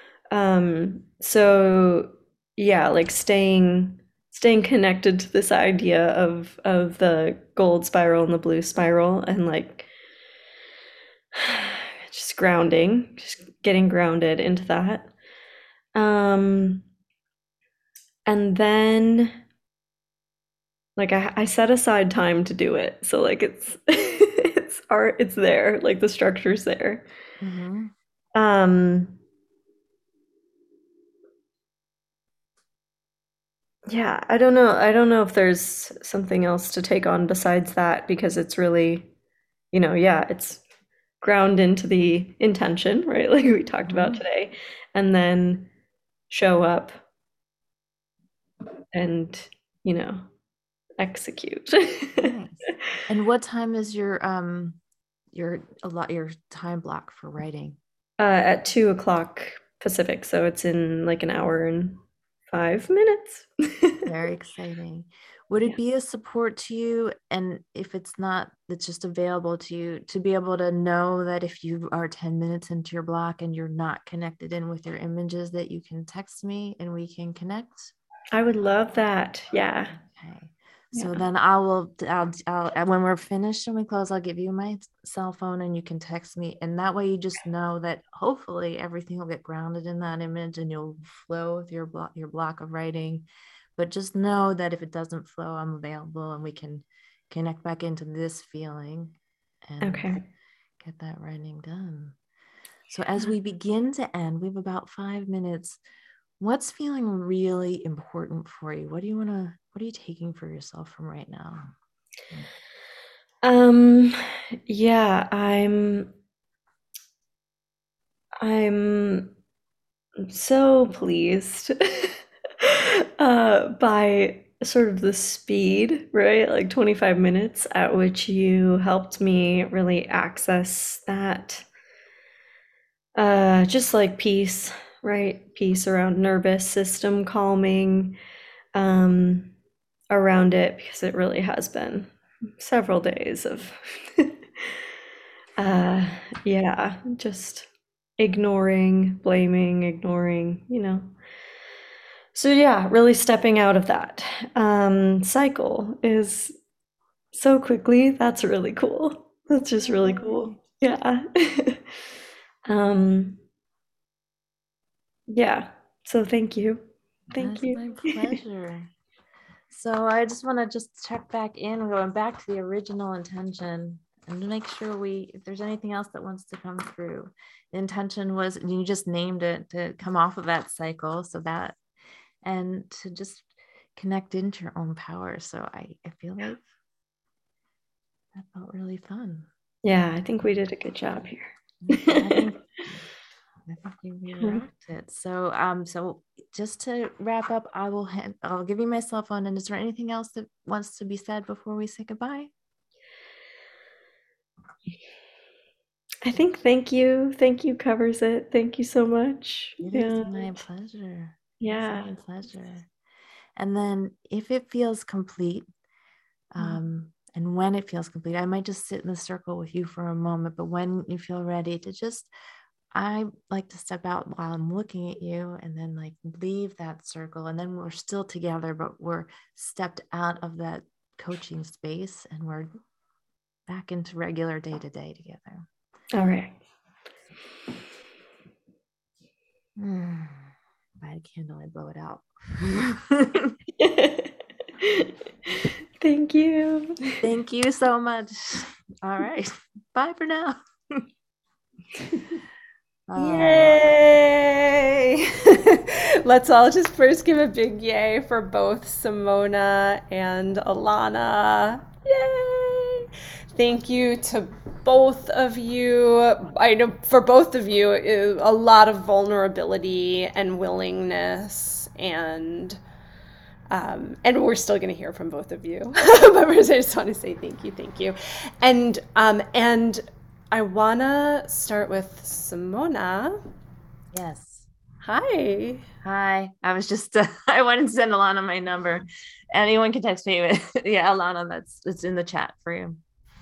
So yeah, like staying connected to this idea of the gold spiral and the blue spiral, and like just getting grounded into that. And then like I set aside time to do it. So like it's it's there, like the structure's there. Yeah, I don't know if there's something else to take on besides that, because it's really, you know, yeah, it's ground into the intention, right? Like we talked about today, and then show up and, you know, execute. Nice. And what time is your time block for writing? At 2 o'clock Pacific, so it's in like an hour and 5 minutes. Very exciting. Would it Yeah. be a support to you? And if it's not, it's just available to you to be able to know that if you are 10 minutes into your block and you're not connected in with your images, that you can text me and we can connect? I would love that. Yeah. Okay. So Yeah. then when we're finished and we close, I'll give you my cell phone and you can text me. And that way you just know that hopefully everything will get grounded in that image and you'll flow with your block of writing. But just know that if it doesn't flow, I'm available and we can connect back into this feeling and Okay. get that writing done. So as we begin to end, we have about 5 minutes. What's feeling really important for you? What are you taking for yourself from right now? Yeah, I'm so pleased by sort of the speed, right? Like 25 minutes at which you helped me really access that just like peace, right? Peace around nervous system calming around it, because it really has been several days of yeah, just ignoring, blaming, ignoring, So yeah, really stepping out of that cycle is so quickly. That's really cool. That's just really cool. Yeah. um, yeah. So thank you. Thank That's you. my pleasure. So I just want to just check back in, going back to the original intention and to make sure if there's anything else that wants to come through. The intention was, you just named it, to come off of that cycle, and to just connect into your own power. So I feel like that felt really fun. Yeah, I think we did a good job here. I think you really rocked it. So just to wrap up, I'll give you my cell phone. And is there anything else that wants to be said before we say goodbye? I think thank you covers it. Thank you so much. It is my pleasure. Yeah. It's my pleasure. And then if it feels complete, and when it feels complete, I might just sit in the circle with you for a moment, but when you feel ready to I like to step out while I'm looking at you and then like leave that circle. And then we're still together, but we're stepped out of that coaching space and we're back into regular day-to-day together. All right. Light a candle, I blow it out. Thank you. Thank you so much. All right. Bye for now. Yay! Let's all just first give a big yay for both Simona and Alana. Yay! Thank you to both of you. I know for both of you, a lot of vulnerability and willingness, and we're still going to hear from both of you. But I just want to say thank you, and I want to start with Simona. Yes. Hi. Hi. I was just, I wanted to send Alana my number. Anyone can text me. Yeah, Alana, it's in the chat for you.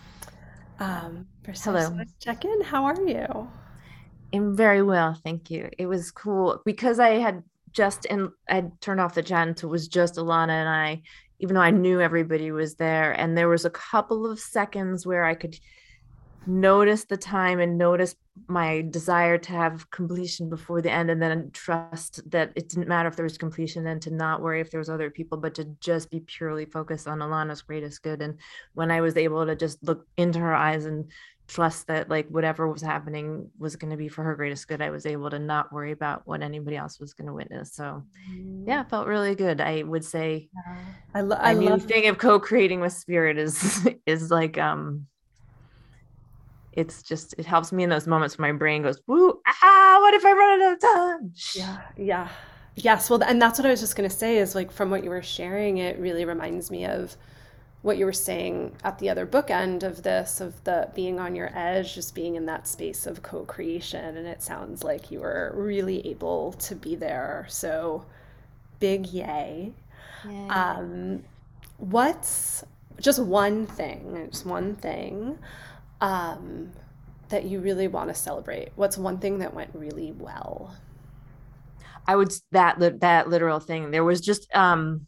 Hello. Check in. How are you? I'm very well. Thank you. It was cool because I had turned off the chat and it was just Alana and I, even though I knew everybody was there. And there was a couple of seconds where I could notice the time and notice my desire to have completion before the end, and then trust that it didn't matter if there was completion and to not worry if there was other people, but to just be purely focused on Alana's greatest good. And when I was able to just look into her eyes and trust that like whatever was happening was going to be for her greatest good, I was able to not worry about what anybody else was going to witness. So yeah, it felt really good. I would say I love the thing of co-creating with spirit is like it's just, it helps me in those moments when my brain goes, woo, what if I run out of time? Yeah. Yes. Well, and that's what I was just going to say is like, from what you were sharing, it really reminds me of what you were saying at the other bookend of this, of the being on your edge, just being in that space of co-creation. And it sounds like you were really able to be there. So big yay. What's just one thing that you really want to celebrate? What's one thing that went really well? I would that literal thing. There was just at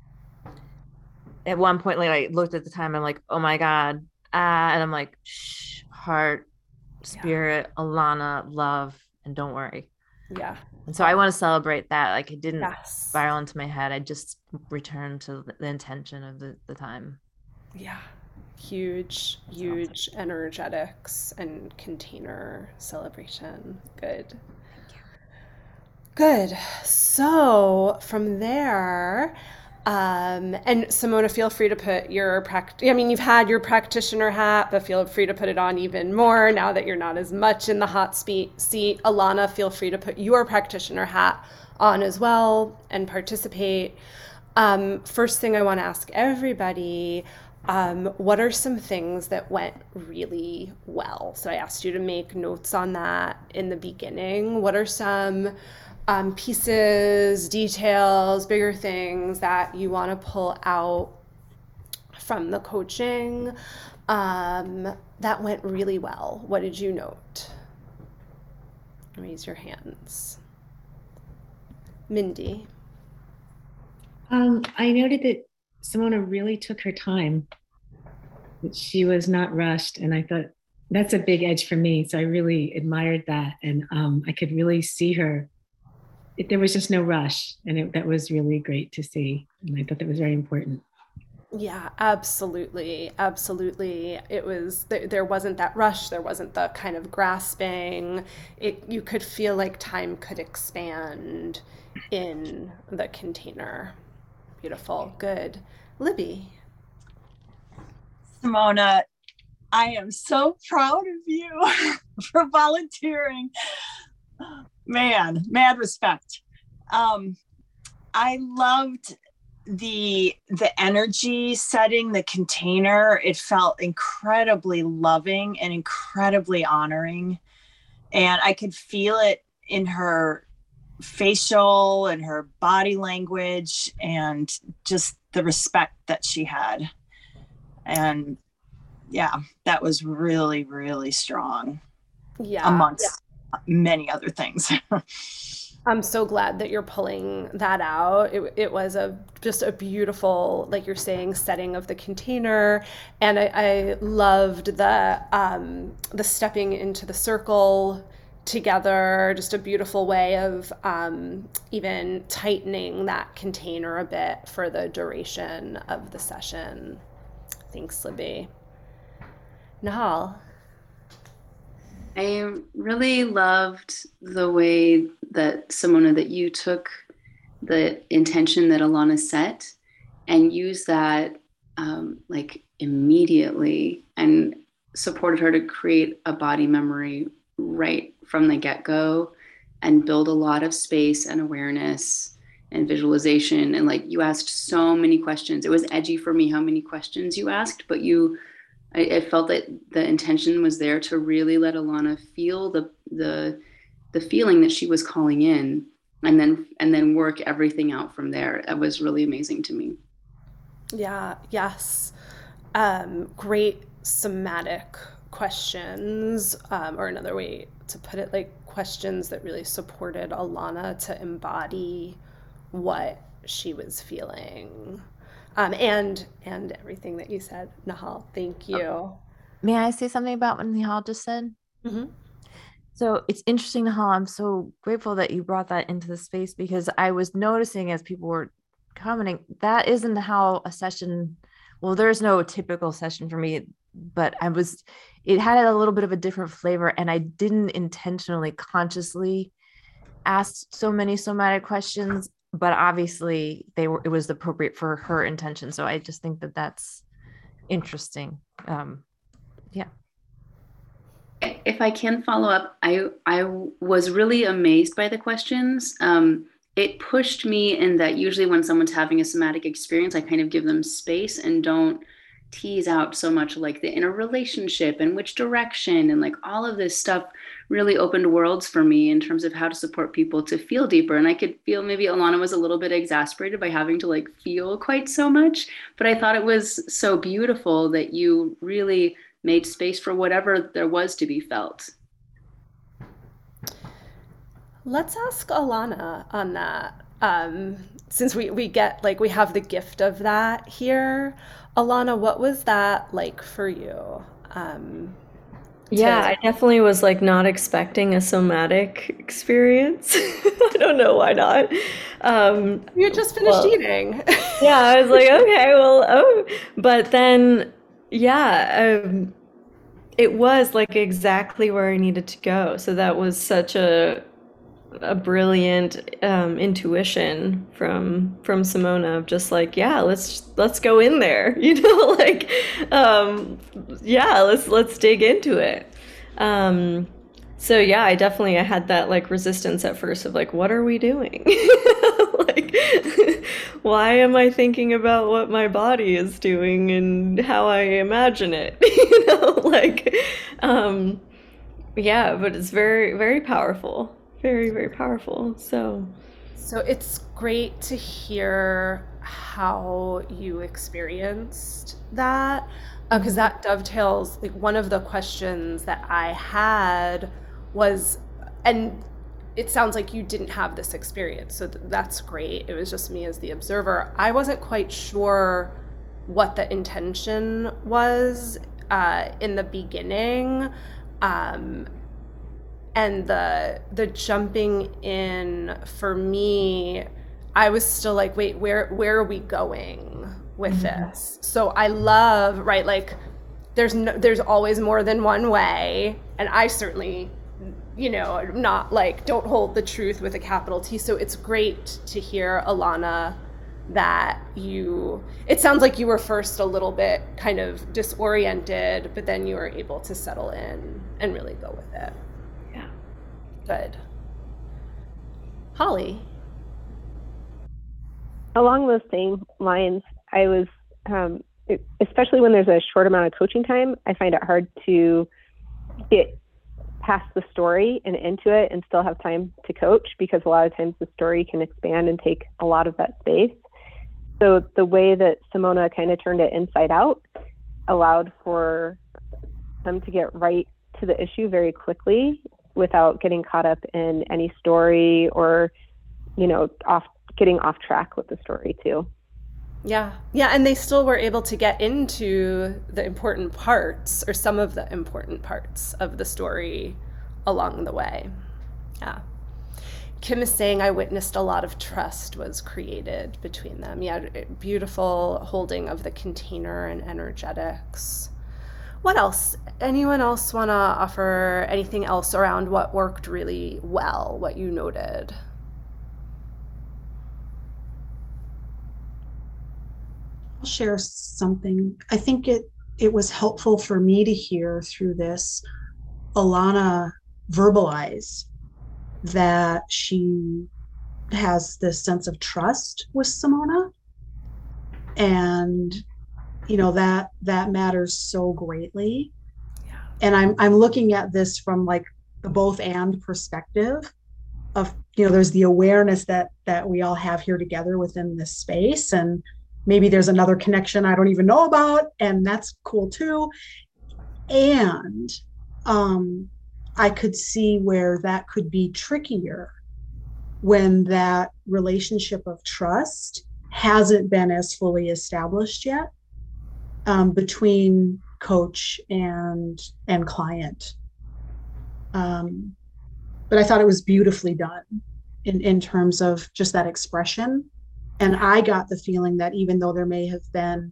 one point, like I looked at the time, I'm like, oh my God. And I'm like, shh, heart, spirit, Alana, love, and don't worry. Yeah. And so I want to celebrate that. Like it didn't Yes. spiral into my head. I just returned to the intention of the time. Yeah. Huge energetics and container celebration. Good. Good. So from there, and Simona, feel free to put your you've had your practitioner hat, but feel free to put it on even more now that you're not as much in the hot seat. Alana, feel free to put your practitioner hat on as well and participate. First thing I want to ask everybody, what are some things that went really well? So I asked you to make notes on that in the beginning. What are some pieces, details, bigger things that you want to pull out from the coaching that went really well? What did you note? Raise your hands. Mindy. I noted that Simona really took her time. That she was not rushed, and I thought that's a big edge for me. So I really admired that, and I could really see her. There was just no rush, and that was really great to see. And I thought that was very important. Yeah, absolutely. Absolutely. It was, there wasn't that rush. There wasn't the kind of grasping. You could feel like time could expand in the container. Beautiful. Good. Libby. Simona, I am so proud of you for volunteering. Man, mad respect. I loved the energy setting the container. It felt incredibly loving and incredibly honoring. And I could feel it in her facial and her body language and just the respect that she had. And yeah, that was really, really strong. Yeah. Amongst many other things. I'm so glad that you're pulling that out. It was just a beautiful, like you're saying, setting of the container, and I loved the stepping into the circle together. Just a beautiful way of even tightening that container a bit for the duration of the session. Thanks, Libby. Nahal. I really loved the way that, Simona, that you took the intention that Alana set and used that like immediately and supported her to create a body memory right from the get-go and build a lot of space and awareness and visualization. And like you asked so many questions. It was edgy for me how many questions you asked, but I felt that the intention was there to really let Alana feel the feeling that she was calling in, and then work everything out from there. That was really amazing to me. Yeah. Yes. Great somatic questions, or another way to put it, like questions that really supported Alana to embody what she was feeling. And everything that you said, Nahal. Thank you. May I say something about what Nahal just said? Mm-hmm. So it's interesting, Nahal. I'm so grateful that you brought that into the space, because I was noticing as people were commenting, that isn't how a session, well, there's no typical session for me, but it had a little bit of a different flavor, and I didn't intentionally, consciously ask so many somatic questions. But obviously it was appropriate for her intention. So I just think that that's interesting. Yeah. If I can follow up, I was really amazed by the questions. It pushed me in that usually when someone's having a somatic experience, I kind of give them space and don't tease out so much like the inner relationship and which direction and like all of this stuff really opened worlds for me in terms of how to support people to feel deeper. And I could feel maybe Alana was a little bit exasperated by having to like feel quite so much, but I thought it was so beautiful that you really made space for whatever there was to be felt. Let's ask Alana on that. Since we get like we have the gift of that here. Alana, what was that like for you? Yeah, I definitely was like not expecting a somatic experience. I don't know why not. You had just finished eating. Yeah, I was like, okay, well, but then, yeah, it was like exactly where I needed to go. So that was such a brilliant intuition from Simona of just like, yeah, let's go in there, like yeah, let's dig into it. So yeah, I had that like resistance at first of like, what are we doing? Like, why am I thinking about what my body is doing and how I imagine it? Like, yeah, but it's very, very powerful. Very, very powerful. So it's great to hear how you experienced that, because that dovetails, like one of the questions that I had was, and it sounds like you didn't have this experience, so that's great. It was just me as the observer. I wasn't quite sure what the intention was in the beginning. And the jumping in for me, I was still like, wait, where are we going with this? So I love, right, like there's always more than one way, and I certainly, not like don't hold the truth with a capital T. So it's great to hear, Alana, that it sounds like you were first a little bit kind of disoriented, but then you were able to settle in and really go with it. Good. Holly? Along those same lines, I was, especially when there's a short amount of coaching time, I find it hard to get past the story and into it and still have time to coach, because a lot of times the story can expand and take a lot of that space. So the way that Simona kind of turned it inside out allowed for them to get right to the issue very quickly, without getting caught up in any story or, getting off track with the story too. Yeah. And they still were able to get into the important parts, or some of the important parts of the story along the way. Yeah. Kim is saying, I witnessed a lot of trust was created between them. Yeah. Beautiful holding of the container and energetics. What else? Anyone else want to offer anything else around what worked really well, what you noted? I'll share something. I think it was helpful for me to hear through this Alana verbalize that she has this sense of trust with Simona, and that matters so greatly. Yeah. And I'm looking at this from like the both and perspective of, there's the awareness that we all have here together within this space, and maybe there's another connection I don't even know about, and that's cool too. And I could see where that could be trickier when that relationship of trust hasn't been as fully established yet. Between coach and client. But I thought it was beautifully done in terms of just that expression. And I got the feeling that even though there may have been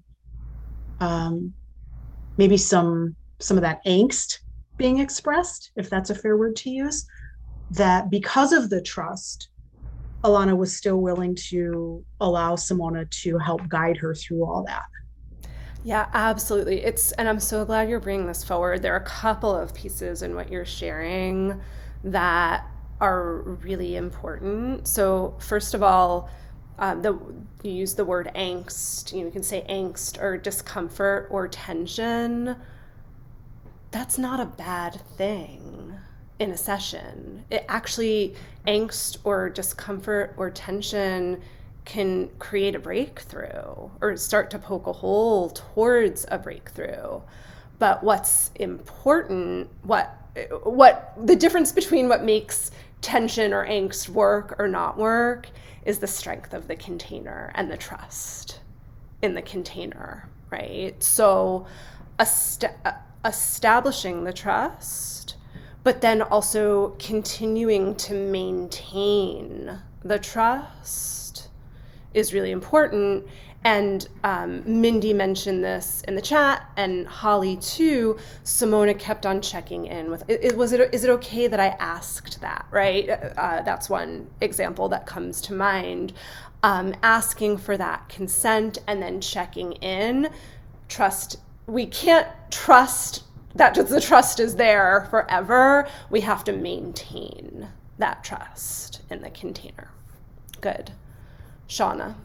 maybe some of that angst being expressed, if that's a fair word to use, that because of the trust, Alana was still willing to allow Simona to help guide her through all that. Yeah, absolutely. And I'm so glad you're bringing this forward. There are a couple of pieces in what you're sharing that are really important. So first of all, you use the word angst. You can say angst or discomfort or tension. That's not a bad thing. in a session. It actually, angst or discomfort or tension can create a breakthrough or start to poke a hole towards a breakthrough. But what's important, what the difference between what makes tension or angst work or not work is the strength of the container and the trust in the container, right? So establishing the trust, but then also continuing to maintain the trust is really important. And Mindy mentioned this in the chat, and Holly too. Simona kept on checking in with, is it okay that I asked that, right? That's one example that comes to mind. Asking for that consent and then checking in. Trust, we can't trust that the trust is there forever. We have to maintain that trust in the container. Good. Shauna.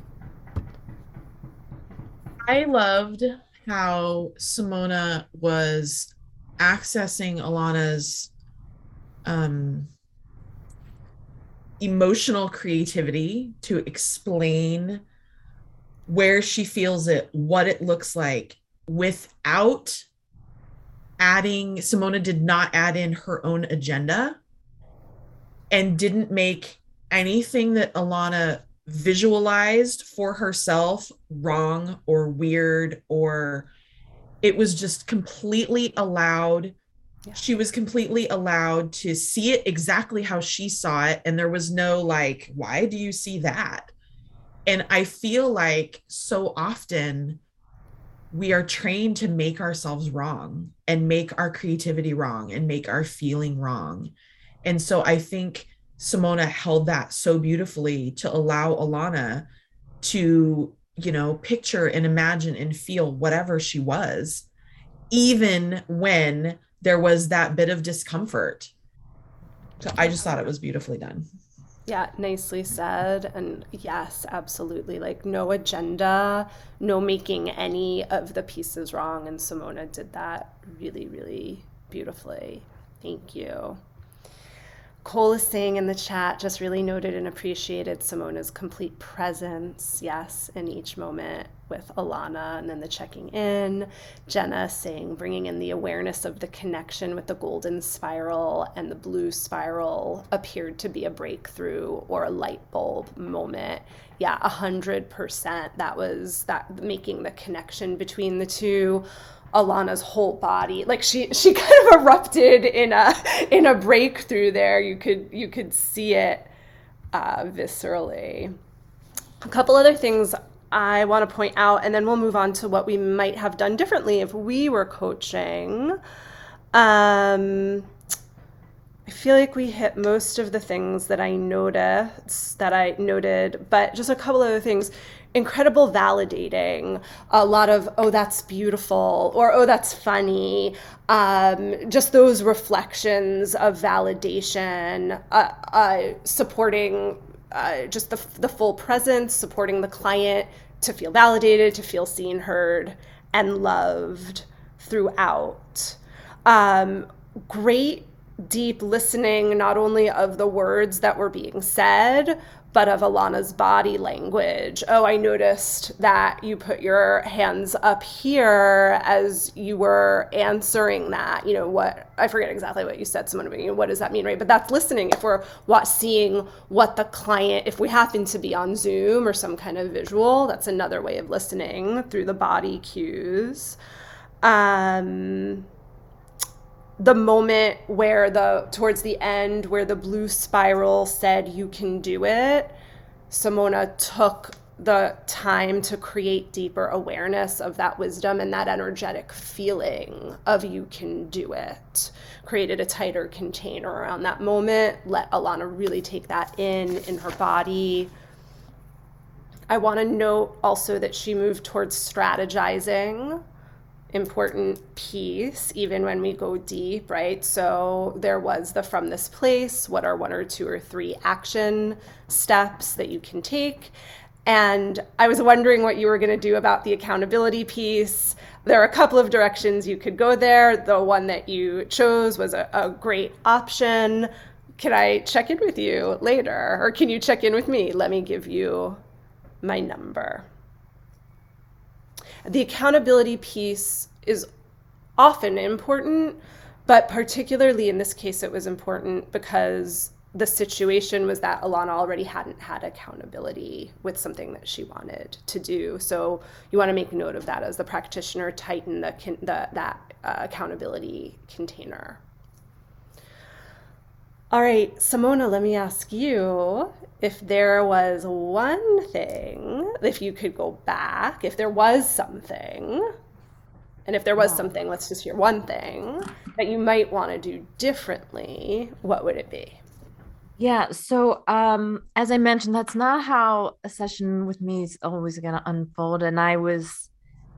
I loved how Simona was accessing Alana's emotional creativity to explain where she feels it, what it looks like, without adding. Simona did not add in her own agenda and didn't make anything that Alana visualized for herself wrong or weird, or it was just completely allowed. Yeah. She was completely allowed to see it exactly how she saw it, and there was no like, why do you see that? And I feel like so often we are trained to make ourselves wrong and make our creativity wrong and make our feeling wrong. And so I think Simona held that so beautifully to allow Alana to, picture and imagine and feel whatever she was, even when there was that bit of discomfort. So I just thought it was beautifully done. Yeah, nicely said. And yes, absolutely. Like no agenda, no making any of the pieces wrong. And Simona did that really, really beautifully. Thank you. Cole is saying in the chat, just really noted and appreciated Simona's complete presence, yes, in each moment with Alana, and then the checking in. Jenna saying, bringing in the awareness of the connection with the golden spiral and the blue spiral appeared to be a breakthrough or a light bulb moment. Yeah, 100%. That was that, making the connection between the two. Alana's whole body, like she kind of erupted in a breakthrough there. You could see it viscerally. A couple other things I want to point out, and then we'll move on to what we might have done differently if we were coaching. I feel like we hit most of the things that I noted, but just a couple other things. Incredible validating, a lot of, oh, that's beautiful, or oh, that's funny. Just those reflections of validation, supporting just the full presence, supporting the client to feel validated, to feel seen, heard, and loved throughout. Great deep listening, not only of the words that were being said, but of Alana's body language. Oh, I noticed that you put your hands up here as you were answering that. What, I forget exactly what you said, Simona, what does that mean, right? But that's listening. If we're seeing what the client, if we happen to be on Zoom or some kind of visual, that's another way of listening through the body cues. The moment where towards the end where the blue spiral said, you can do it, Simona took the time to create deeper awareness of that wisdom and that energetic feeling of you can do it. Created a tighter container around that moment, let Alana really take that in her body. I want to note also that she moved towards strategizing. Important piece, even when we go deep, right? So there was the from this place, what are 1 or 2 or 3 action steps that you can take? And I was wondering what you were going to do about the accountability piece. There are a couple of directions you could go there. The one that you chose was a great option. Can I check in with you later? Or can you check in with me? Let me give you my number. The accountability piece is often important, but particularly in this case, it was important because the situation was that Alana already hadn't had accountability with something that she wanted to do. So you want to make note of that as the practitioner, tighten that accountability container. All right, Simona, let me ask you if there was one thing, if you could go back, if there was something, and if there was something, let's just hear one thing that you might want to do differently, what would it be? Yeah, so as I mentioned, that's not how a session with me is always going to unfold. And I was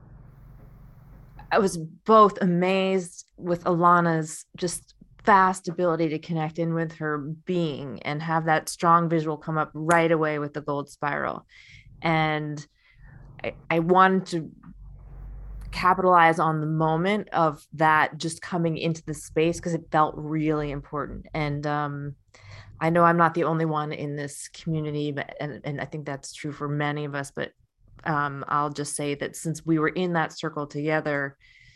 both amazed with Alana's just fast ability to connect in with her being and have that strong visual come up right away with the gold spiral. And I wanted to capitalize on the moment of that just coming into the space because it felt really important. And I know I'm not the only one in this community, but and I think that's true for many of us, but I'll just say that since we were in that circle together,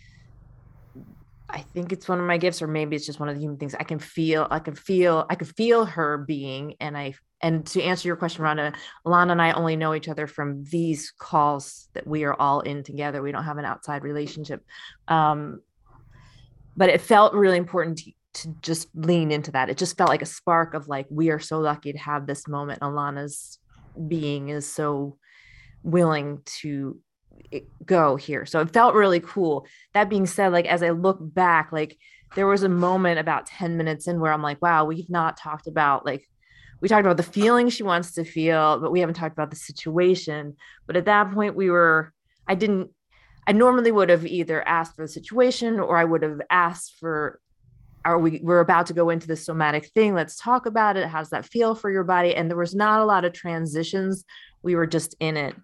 I think it's one of my gifts, or maybe it's just one of the human things. I can feel her being, and to answer your question, Rhonda, Alana and I only know each other from these calls that we are all in together. We don't have an outside relationship. But it felt really important to just lean into that. It just felt like a spark of like, we are so lucky to have this moment. Alana's being is so willing to go here. So it felt really cool. That being said, like, as I look back, like there was a moment about 10 minutes in where I'm like, wow, we've not talked about, like, we talked about the feeling she wants to feel, but we haven't talked about the situation. But at that point I normally would have either asked for the situation, or I would have asked for, we're about to go into this somatic thing. Let's talk about it. How does that feel for your body? And there was not a lot of transitions. We were just in it.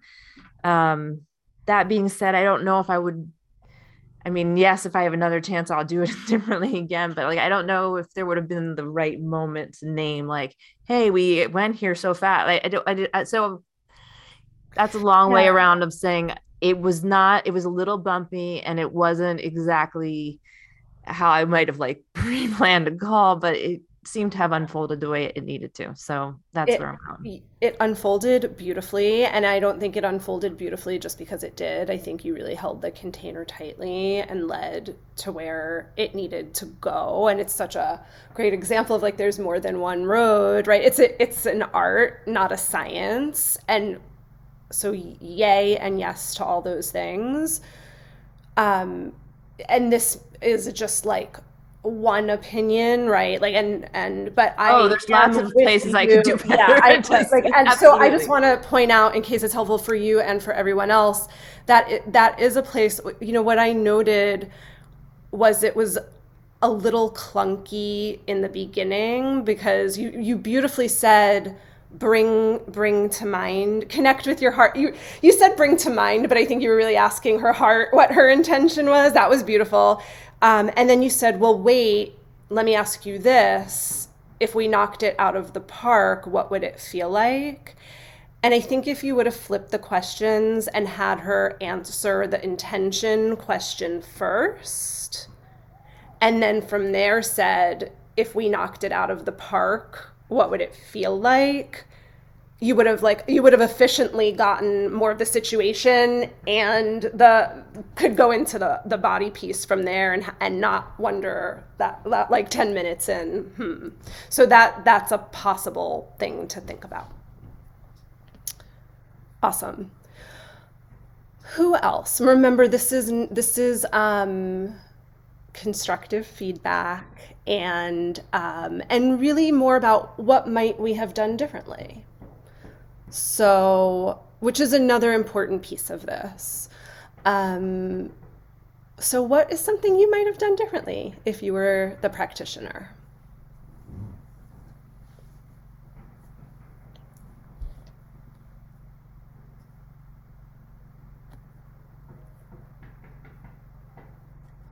That being said, I don't know if I would, yes, if I have another chance, I'll do it differently again, but like, I don't know if there would have been the right moment to name, like, hey, we went here so fast. So that's a long way around of saying it was a little bumpy, and it wasn't exactly how I might have like pre-planned a call, but it seemed to have unfolded the way it needed to. So that's where I'm going. It unfolded beautifully, and I don't think it unfolded beautifully just because it did. I think you really held the container tightly and led to where it needed to go. And it's such a great example of like, there's more than one road, right? It's an art, not a science. And so yay and yes to all those things. And this is just like one opinion, right? Like, but there's lots of places I could do better. Yeah, so I just want to point out, in case it's helpful for you and for everyone else, that is a place, what I noted was it was a little clunky in the beginning, because you beautifully said, bring to mind, connect with your heart. You said bring to mind, but I think you were really asking her heart what her intention was. That was beautiful. And then you said, well, wait, let me ask you this. If we knocked it out of the park, what would it feel like? And I think if you would have flipped the questions and had her answer the intention question first, and then from there said, if we knocked it out of the park, what would it feel like? You would have efficiently gotten more of the situation and could go into the body piece from there and not wonder that like 10 minutes in. So that's a possible thing to think about. Awesome. Who else? Remember, this is constructive feedback and really more about what might we have done differently. So, which is another important piece of this. So what is something you might have done differently if you were the practitioner?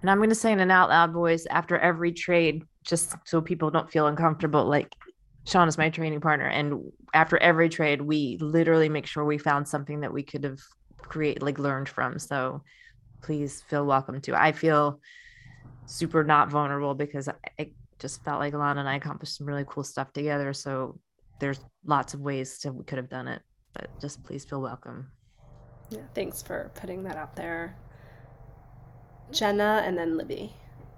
And I'm going to say in an out loud voice after every trade, just so people don't feel uncomfortable. Like Sean is my training partner. And after every trade, we literally make sure we found something that we could have learned from. So please feel welcome to. I feel super not vulnerable because I just felt like Alana and I accomplished some really cool stuff together. So there's lots of ways we could have done it, but just please feel welcome. Yeah, thanks for putting that out there. Jenna and then Libby.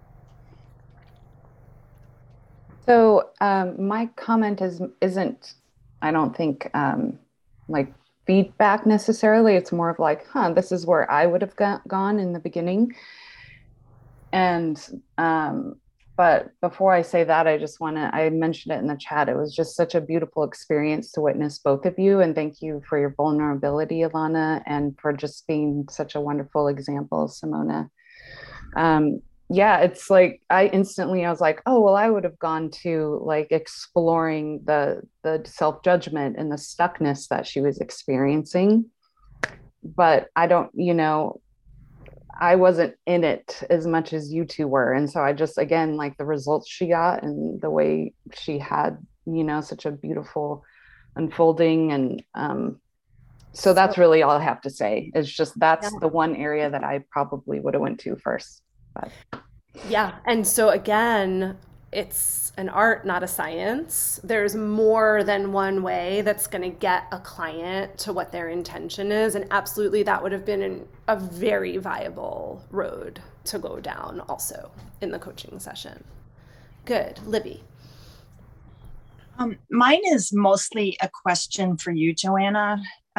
So my comment isn't, I don't think like feedback necessarily. It's more of like, this is where I would have gone in the beginning. And but before I say that, I mentioned it in the chat. It was just such a beautiful experience to witness both of you. And thank you for your vulnerability, Alana, and for just being such a wonderful example, Simona. Yeah, it's like I was like, oh, well, I would have gone to like exploring the self-judgment and the stuckness that she was experiencing. But I don't, I wasn't in it as much as you two were. And so I just, again, like the results she got and the way she had, such a beautiful unfolding. And so that's really all I have to say. It's just, that's the one area that I probably would have went to first. But. Yeah. And so again, it's an art, not a science. There's more than one way that's going to get a client to what their intention is. And absolutely, that would have been a very viable road to go down also in the coaching session. Good. Libby. Mine is mostly a question for you, Joanna.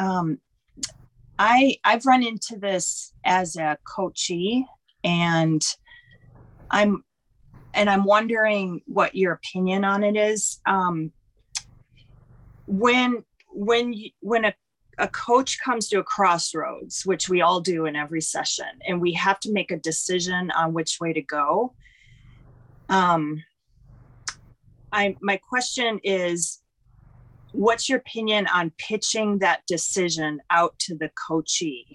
I've run into this as a coachee, and I'm wondering what your opinion on it is. When a coach comes to a crossroads, which we all do in every session, and we have to make a decision on which way to go. My question is, what's your opinion on pitching that decision out to the coachee?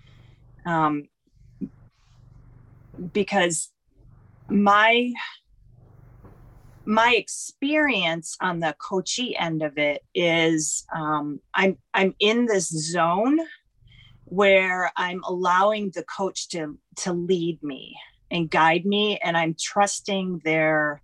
Because my experience on the coachee end of it is I'm in this zone where I'm allowing the coach to lead me and guide me, and I'm trusting their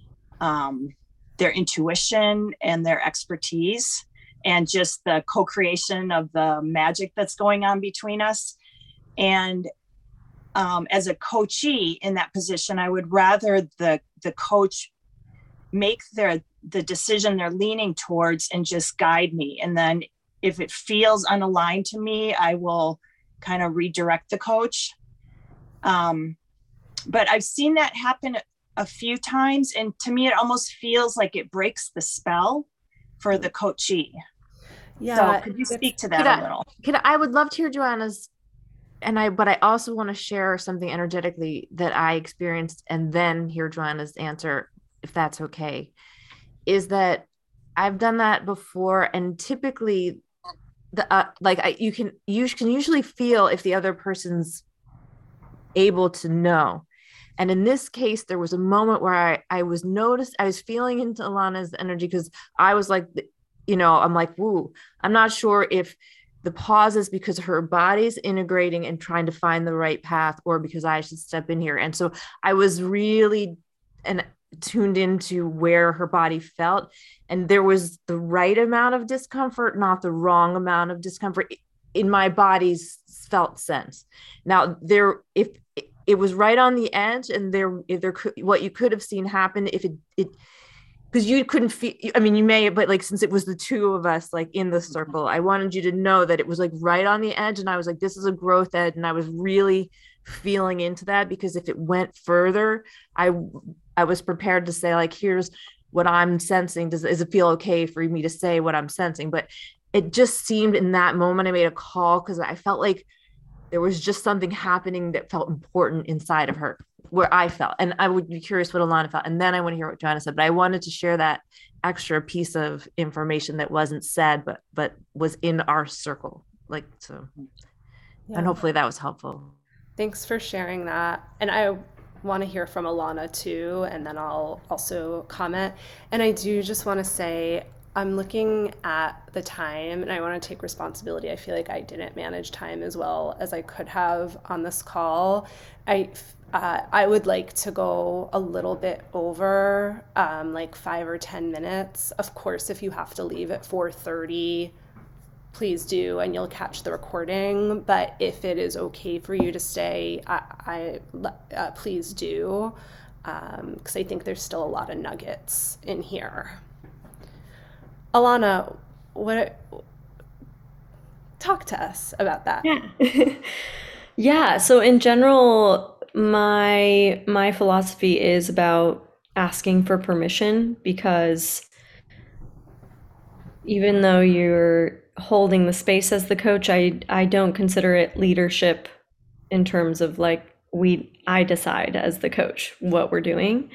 intuition and their expertise and just the co-creation of the magic that's going on between us. And as a coachee in that position, I would rather the coach make the decision they're leaning towards and just guide me. And then if it feels unaligned to me, I will kind of redirect the coach. But I've seen that happen a few times. And to me, it almost feels like it breaks the spell for the coachee. Yeah. So could you speak to that a little? I would love to hear Joanna's. But I also want to share something energetically that I experienced and then hear Joanna's answer, if that's okay, is that I've done that before. And typically you can usually feel if the other person's able to know. And in this case, there was a moment where I was feeling into Alana's energy because I was like, I'm like, woo, I'm not sure if the pause is because her body's integrating and trying to find the right path, or because I should step in here. And so I was really tuned into where her body felt. And there was the right amount of discomfort, not the wrong amount of discomfort in my body's felt sense. Now if it was right on the edge, and what you could have seen happen if it because you couldn't feel, you may, but like, since it was the two of us, like in the circle, I wanted you to know that it was like right on the edge. And I was like, this is a growth edge. And I was really feeling into that, because if it went further, I was prepared to say, like, here's what I'm sensing. Is it feel okay for me to say what I'm sensing? But it just seemed in that moment, I made a call because I felt like there was just something happening that felt important inside of her, where I felt. And I would be curious what Alana felt. And then I want to hear what Joanna said, but I wanted to share that extra piece of information that wasn't said, but was in our circle. Yeah. And hopefully that was helpful. Thanks for sharing that. And I want to hear from Alana too, and then I'll also comment. And I do just want to say, I'm looking at the time and I want to take responsibility. I feel like I didn't manage time as well as I could have on this call. I would like to go a little bit over, like 5 or 10 minutes. Of course, if you have to leave at 4:30, please do, and you'll catch the recording. But if it is okay for you to stay, please do, because I think there's still a lot of nuggets in here. Alana, talk to us about that. Yeah. Yeah. So in general, my philosophy is about asking for permission, because even though you're holding the space as the coach, I don't consider it leadership in terms of like I decide as the coach what we're doing.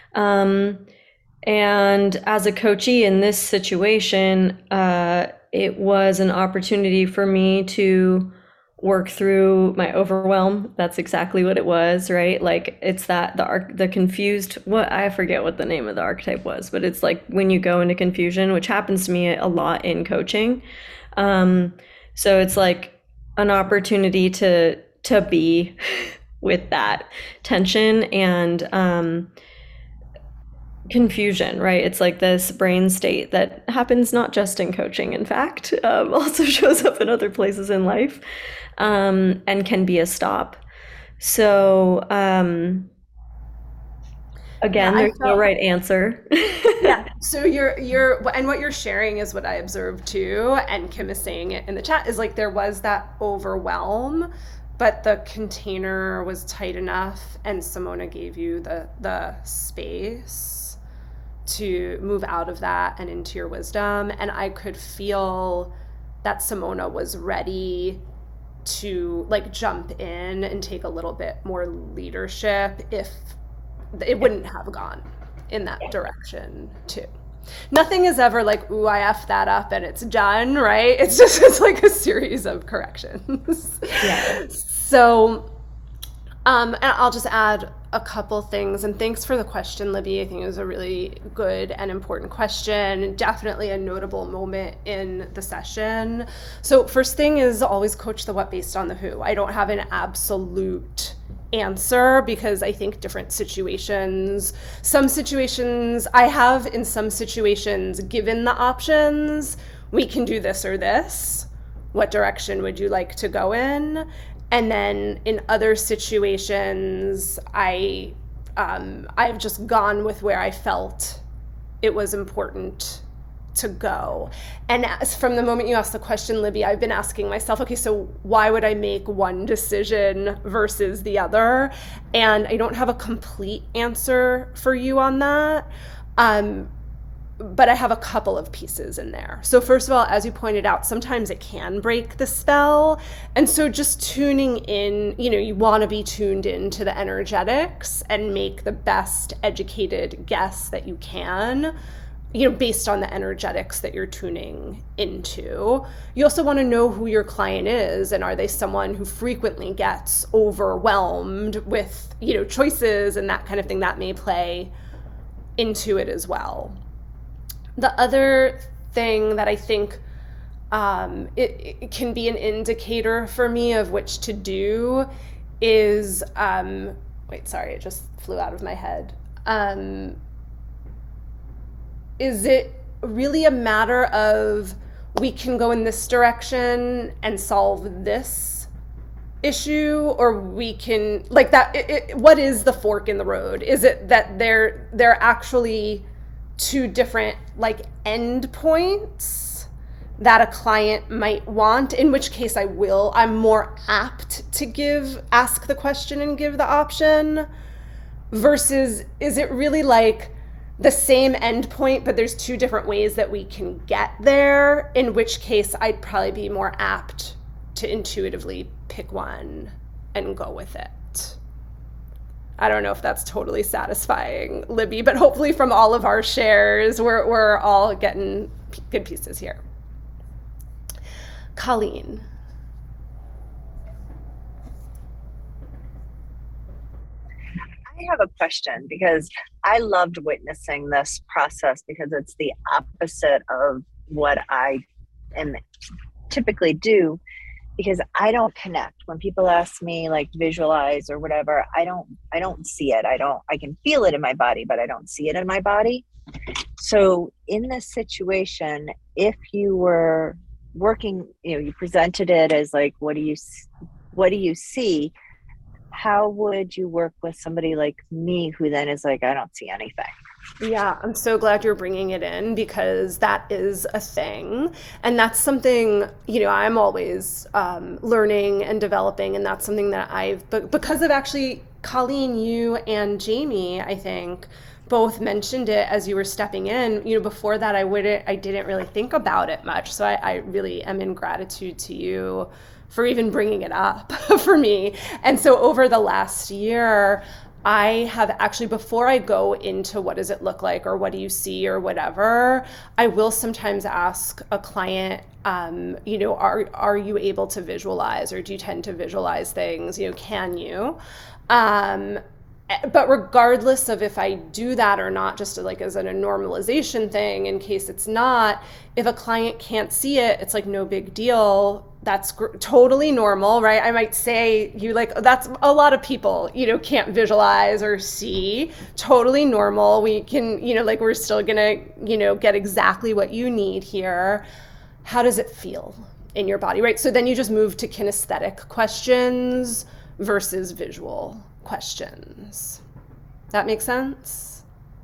And as a coachee in this situation, it was an opportunity for me to work through my overwhelm. That's exactly what it was, right? Like it's that the confused, I forget what the name of the archetype was, but it's like when you go into confusion, which happens to me a lot in coaching. So it's like an opportunity to be with that tension and confusion, right? It's like this brain state that happens not just in coaching, in fact, also shows up in other places in life, and can be a stop. So again, there's no right answer. Yeah. So and what you're sharing is what I observed too, and Kim is saying it in the chat, is like there was that overwhelm, but the container was tight enough, and Simona gave you the space to move out of that and into your wisdom. And I could feel that Simona was ready to like jump in and take a little bit more leadership if it wouldn't have gone in that direction too. Nothing is ever like, ooh, I effed that up and it's done, right? It's like a series of corrections. Yeah. So, and I'll just add a couple things, and thanks for the question, Libby. I think it was a really good and important question, definitely a notable moment in the session. So first thing is always coach the what based on the who. I don't have an absolute answer, because I think different situations, in some situations, given the options, we can do this or this. What direction would you like to go in? And then in other situations, I've just gone with where I felt it was important to go. And from the moment you asked the question, Libby, I've been asking myself, okay, so why would I make one decision versus the other? And I don't have a complete answer for you on that. But I have a couple of pieces in there. So first of all, as you pointed out, sometimes it can break the spell. And so just tuning in, you want to be tuned into the energetics and make the best educated guess that you can, based on the energetics that you're tuning into. You also want to know who your client is, and are they someone who frequently gets overwhelmed with, choices and that kind of thing. That may play into it as well. The other thing that I think it can be an indicator for me of which to do is, it just flew out of my head. Is it really a matter of we can go in this direction and solve this issue, or we can, like that, what is the fork in the road? Is it that they're actually two different end points that a client might want, in which case I'm more apt to ask the question and give the option, versus is it really like the same end point, but there's two different ways that we can get there, in which case I'd probably be more apt to intuitively pick one and go with it. I don't know if that's totally satisfying, Libby, but hopefully from all of our shares, we're all getting good pieces here. Colleen. have a question because I loved witnessing this process because it's the opposite of what I am typically do, because I don't connect. When people ask me like visualize or whatever, I don't see it. I can feel it in my body, but I don't see it in my body. So in this situation, if you were working, you presented it as like, what do you see? How would you work with somebody like me who then is like, I don't see anything? Yeah, I'm so glad you're bringing it in because that is a thing. And that's something, I'm always learning and developing. And that's something that because of actually Colleen, you and Jamie, I think, both mentioned it as you were stepping in. Before that, I didn't really think about it much. So I really am in gratitude to you for even bringing it up for me. And so over the last year, I have actually, before I go into what does it look like or what do you see or whatever, I will sometimes ask a client, are you able to visualize, or do you tend to visualize things? Can you? But regardless of if I do that or not, just like as a normalization thing, in case it's not, if a client can't see it, it's like no big deal. That's totally normal, right? I might say that's a lot of people, can't visualize or see. Totally normal. We can, we're still gonna, get exactly what you need here. How does it feel in your body, right? So then you just move to kinesthetic questions versus visual questions. That makes sense?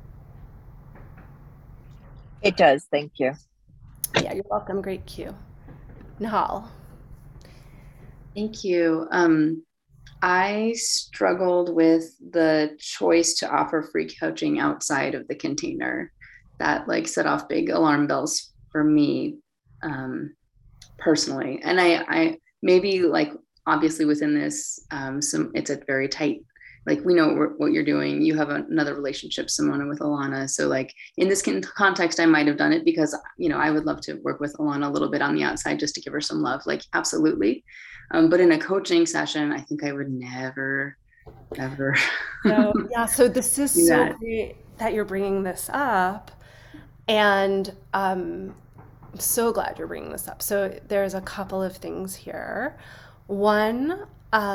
It does. Thank you. Yeah, you're welcome. Great cue. Nahal. Thank you. I struggled with the choice to offer free coaching outside of the container. That set off big alarm bells for me personally. And I maybe obviously within this, it's a very tight, we know what you're doing. You have another relationship, Simona, with Alana. So in this context, I might have done it because, I would love to work with Alana a little bit on the outside just to give her some love, absolutely. But in a coaching session, I think I would never, ever. So this is so great that you're bringing this up. And I'm so glad you're bringing this up. So there's a couple of things here. One,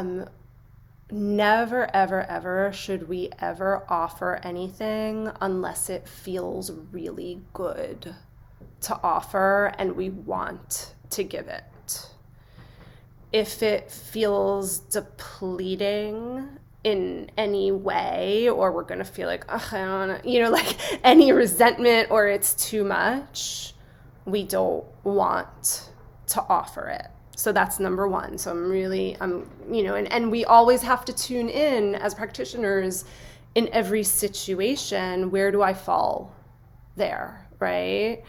never, ever, ever should we ever offer anything unless it feels really good to offer and we want to give it. If it feels depleting in any way, or we're going to feel like, I don't know, any resentment or it's too much, we don't want to offer it. So that's number one. So and we always have to tune in as practitioners in every situation. Where do I fall there, right?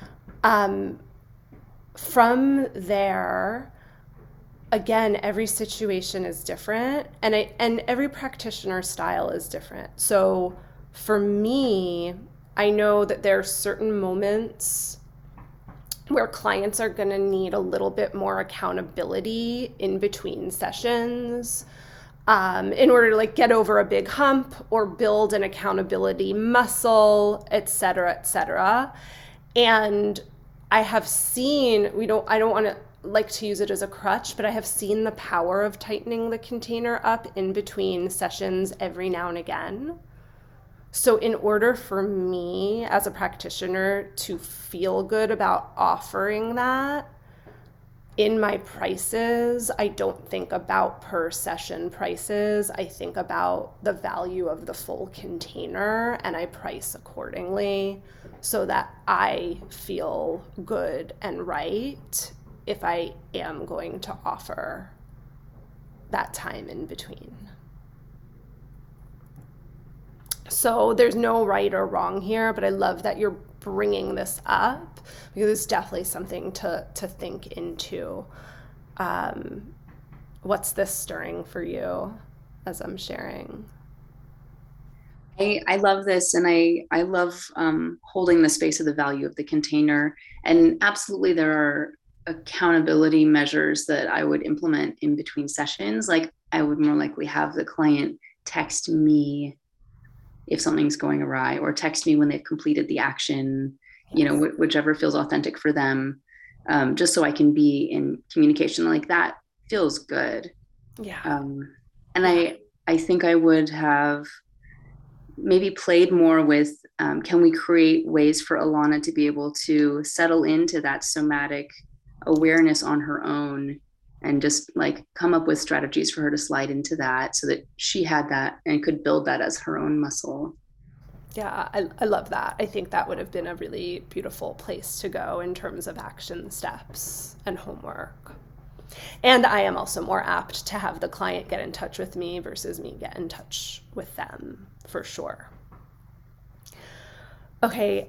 From there, again, every situation is different, and every practitioner style is different. So for me, I know that there are certain moments where clients are going to need a little bit more accountability in between sessions in order to get over a big hump or build an accountability muscle, et cetera, et cetera. And I have seen, I don't want to to use it as a crutch, but I have seen the power of tightening the container up in between sessions every now and again. So in order for me as a practitioner to feel good about offering that, in my prices, I don't think about per session prices. I think about the value of the full container and I price accordingly so that I feel good and right if I am going to offer that time in between. So there's no right or wrong here, but I love that you're bringing this up because it's definitely something to think into. What's this stirring for you as I'm sharing? I love this, and I love holding the space of the value of the container. And absolutely, there are accountability measures that I would implement in between sessions. I would more likely have the client text me if something's going awry, or text me when they've completed the action, whichever feels authentic for them, just so I can be in communication. Like that feels good. Yeah. And I think I would have maybe played more with, can we create ways for Alana to be able to settle into that somatic awareness on her own, and just like come up with strategies for her to slide into that, so that she had that and could build that as her own muscle. Yeah, I love that. I think that would have been a really beautiful place to go in terms of action steps and homework. And I am also more apt to have the client get in touch with me versus me get in touch with them, for sure. Okay,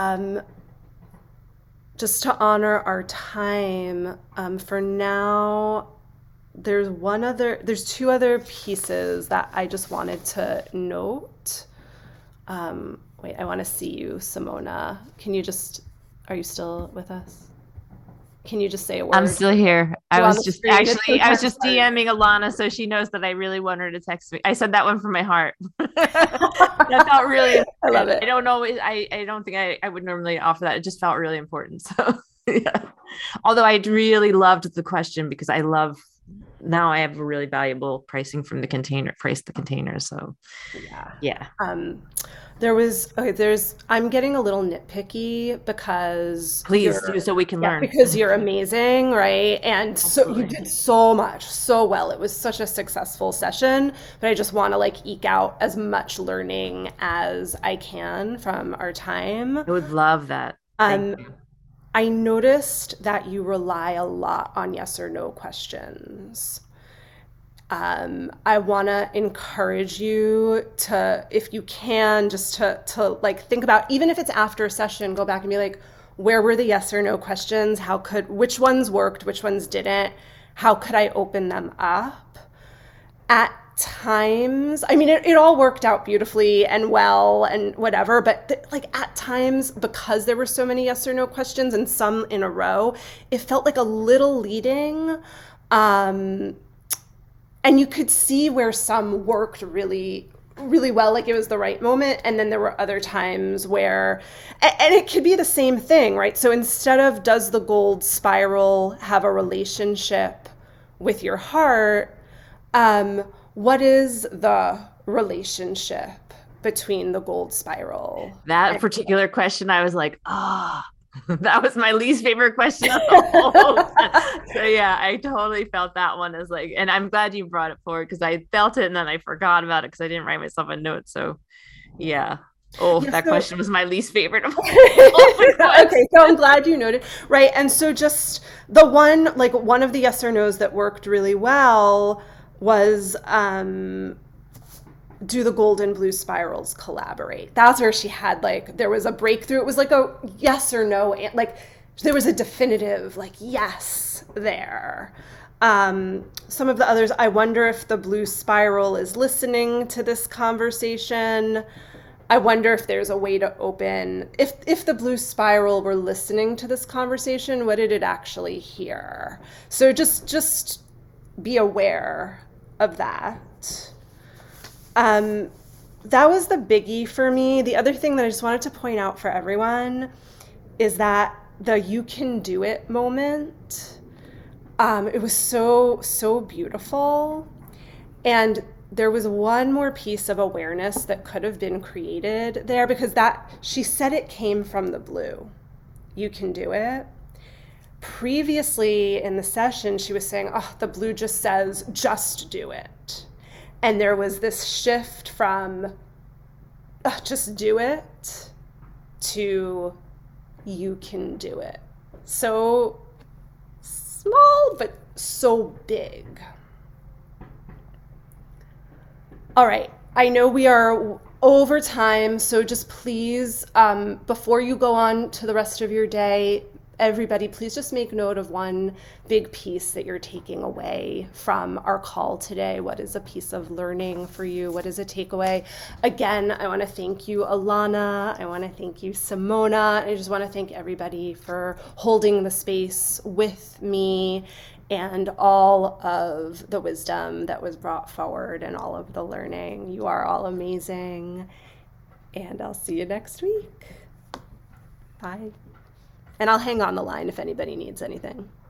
just to honor our time, for now, there's two other pieces that I just wanted to note. Wait, I want to see you, Simona. Are you still with us? Can you just say a word? I'm still here. I was just DMing Alana so she knows that I really want her to text me. I said that one from my heart. That felt really important. I love it. I don't know. I don't think I would normally offer that. It just felt really important. So yeah. Although I really loved the question, because now I have a really valuable pricing from the container. So yeah. I'm getting a little nitpicky because please do, so we can learn. Because you're amazing, right? And so you did so much, so well. It was such a successful session, but I just want to eke out as much learning as I can from our time. I would love that. Thank you. I noticed that you rely a lot on yes or no questions. I want to encourage you to, if you can, just to think about, even if it's after a session, go back and be like, where were the yes or no questions? Which ones worked? Which ones didn't? How could I open them up? At times, it all worked out beautifully and well and whatever, but at times, because there were so many yes or no questions and some in a row, it felt like a little leading. And you could see where some worked really, really well, like it was the right moment. And then there were other times where, and it could be the same thing, right? So instead of, does the gold spiral have a relationship with your heart? What is the relationship between the gold spiral? That particular question, I was like, that was my least favorite question of the whole. So yeah, I totally felt that one as and I'm glad you brought it forward, because I felt it and then I forgot about it because I didn't write myself a note. So yeah. That question was my least favorite of all. Okay, so I'm glad you noted. Right. And so just the one of the yes or no's that worked really well was, do the gold and blue spirals collaborate? That's where she had there was a breakthrough. It was like a yes or no, there was a definitive yes there. Some of the others, I wonder if the blue spiral is listening to this conversation. I wonder if there's a way to open, if the blue spiral were listening to this conversation, what did it actually hear? So just be aware of that. That was the biggie for me. The other thing that I just wanted to point out for everyone is that the you can do it moment, it was so beautiful. And there was one more piece of awareness that could have been created there, because she said it came from the blue. You can do it. Previously in the session, she was saying, the blue just says, just do it. And there was this shift from just do it to you can do it. So small, but so big. All right. I know we are over time, so just please, before you go on to the rest of your day, everybody, please just make note of one big piece that you're taking away from our call today. What is a piece of learning for you? What is a takeaway? Again, I want to thank you, Alana. I want to thank you, Simona. I just want to thank everybody for holding the space with me and all of the wisdom that was brought forward and all of the learning. You are all amazing. And I'll see you next week. Bye. And I'll hang on the line if anybody needs anything.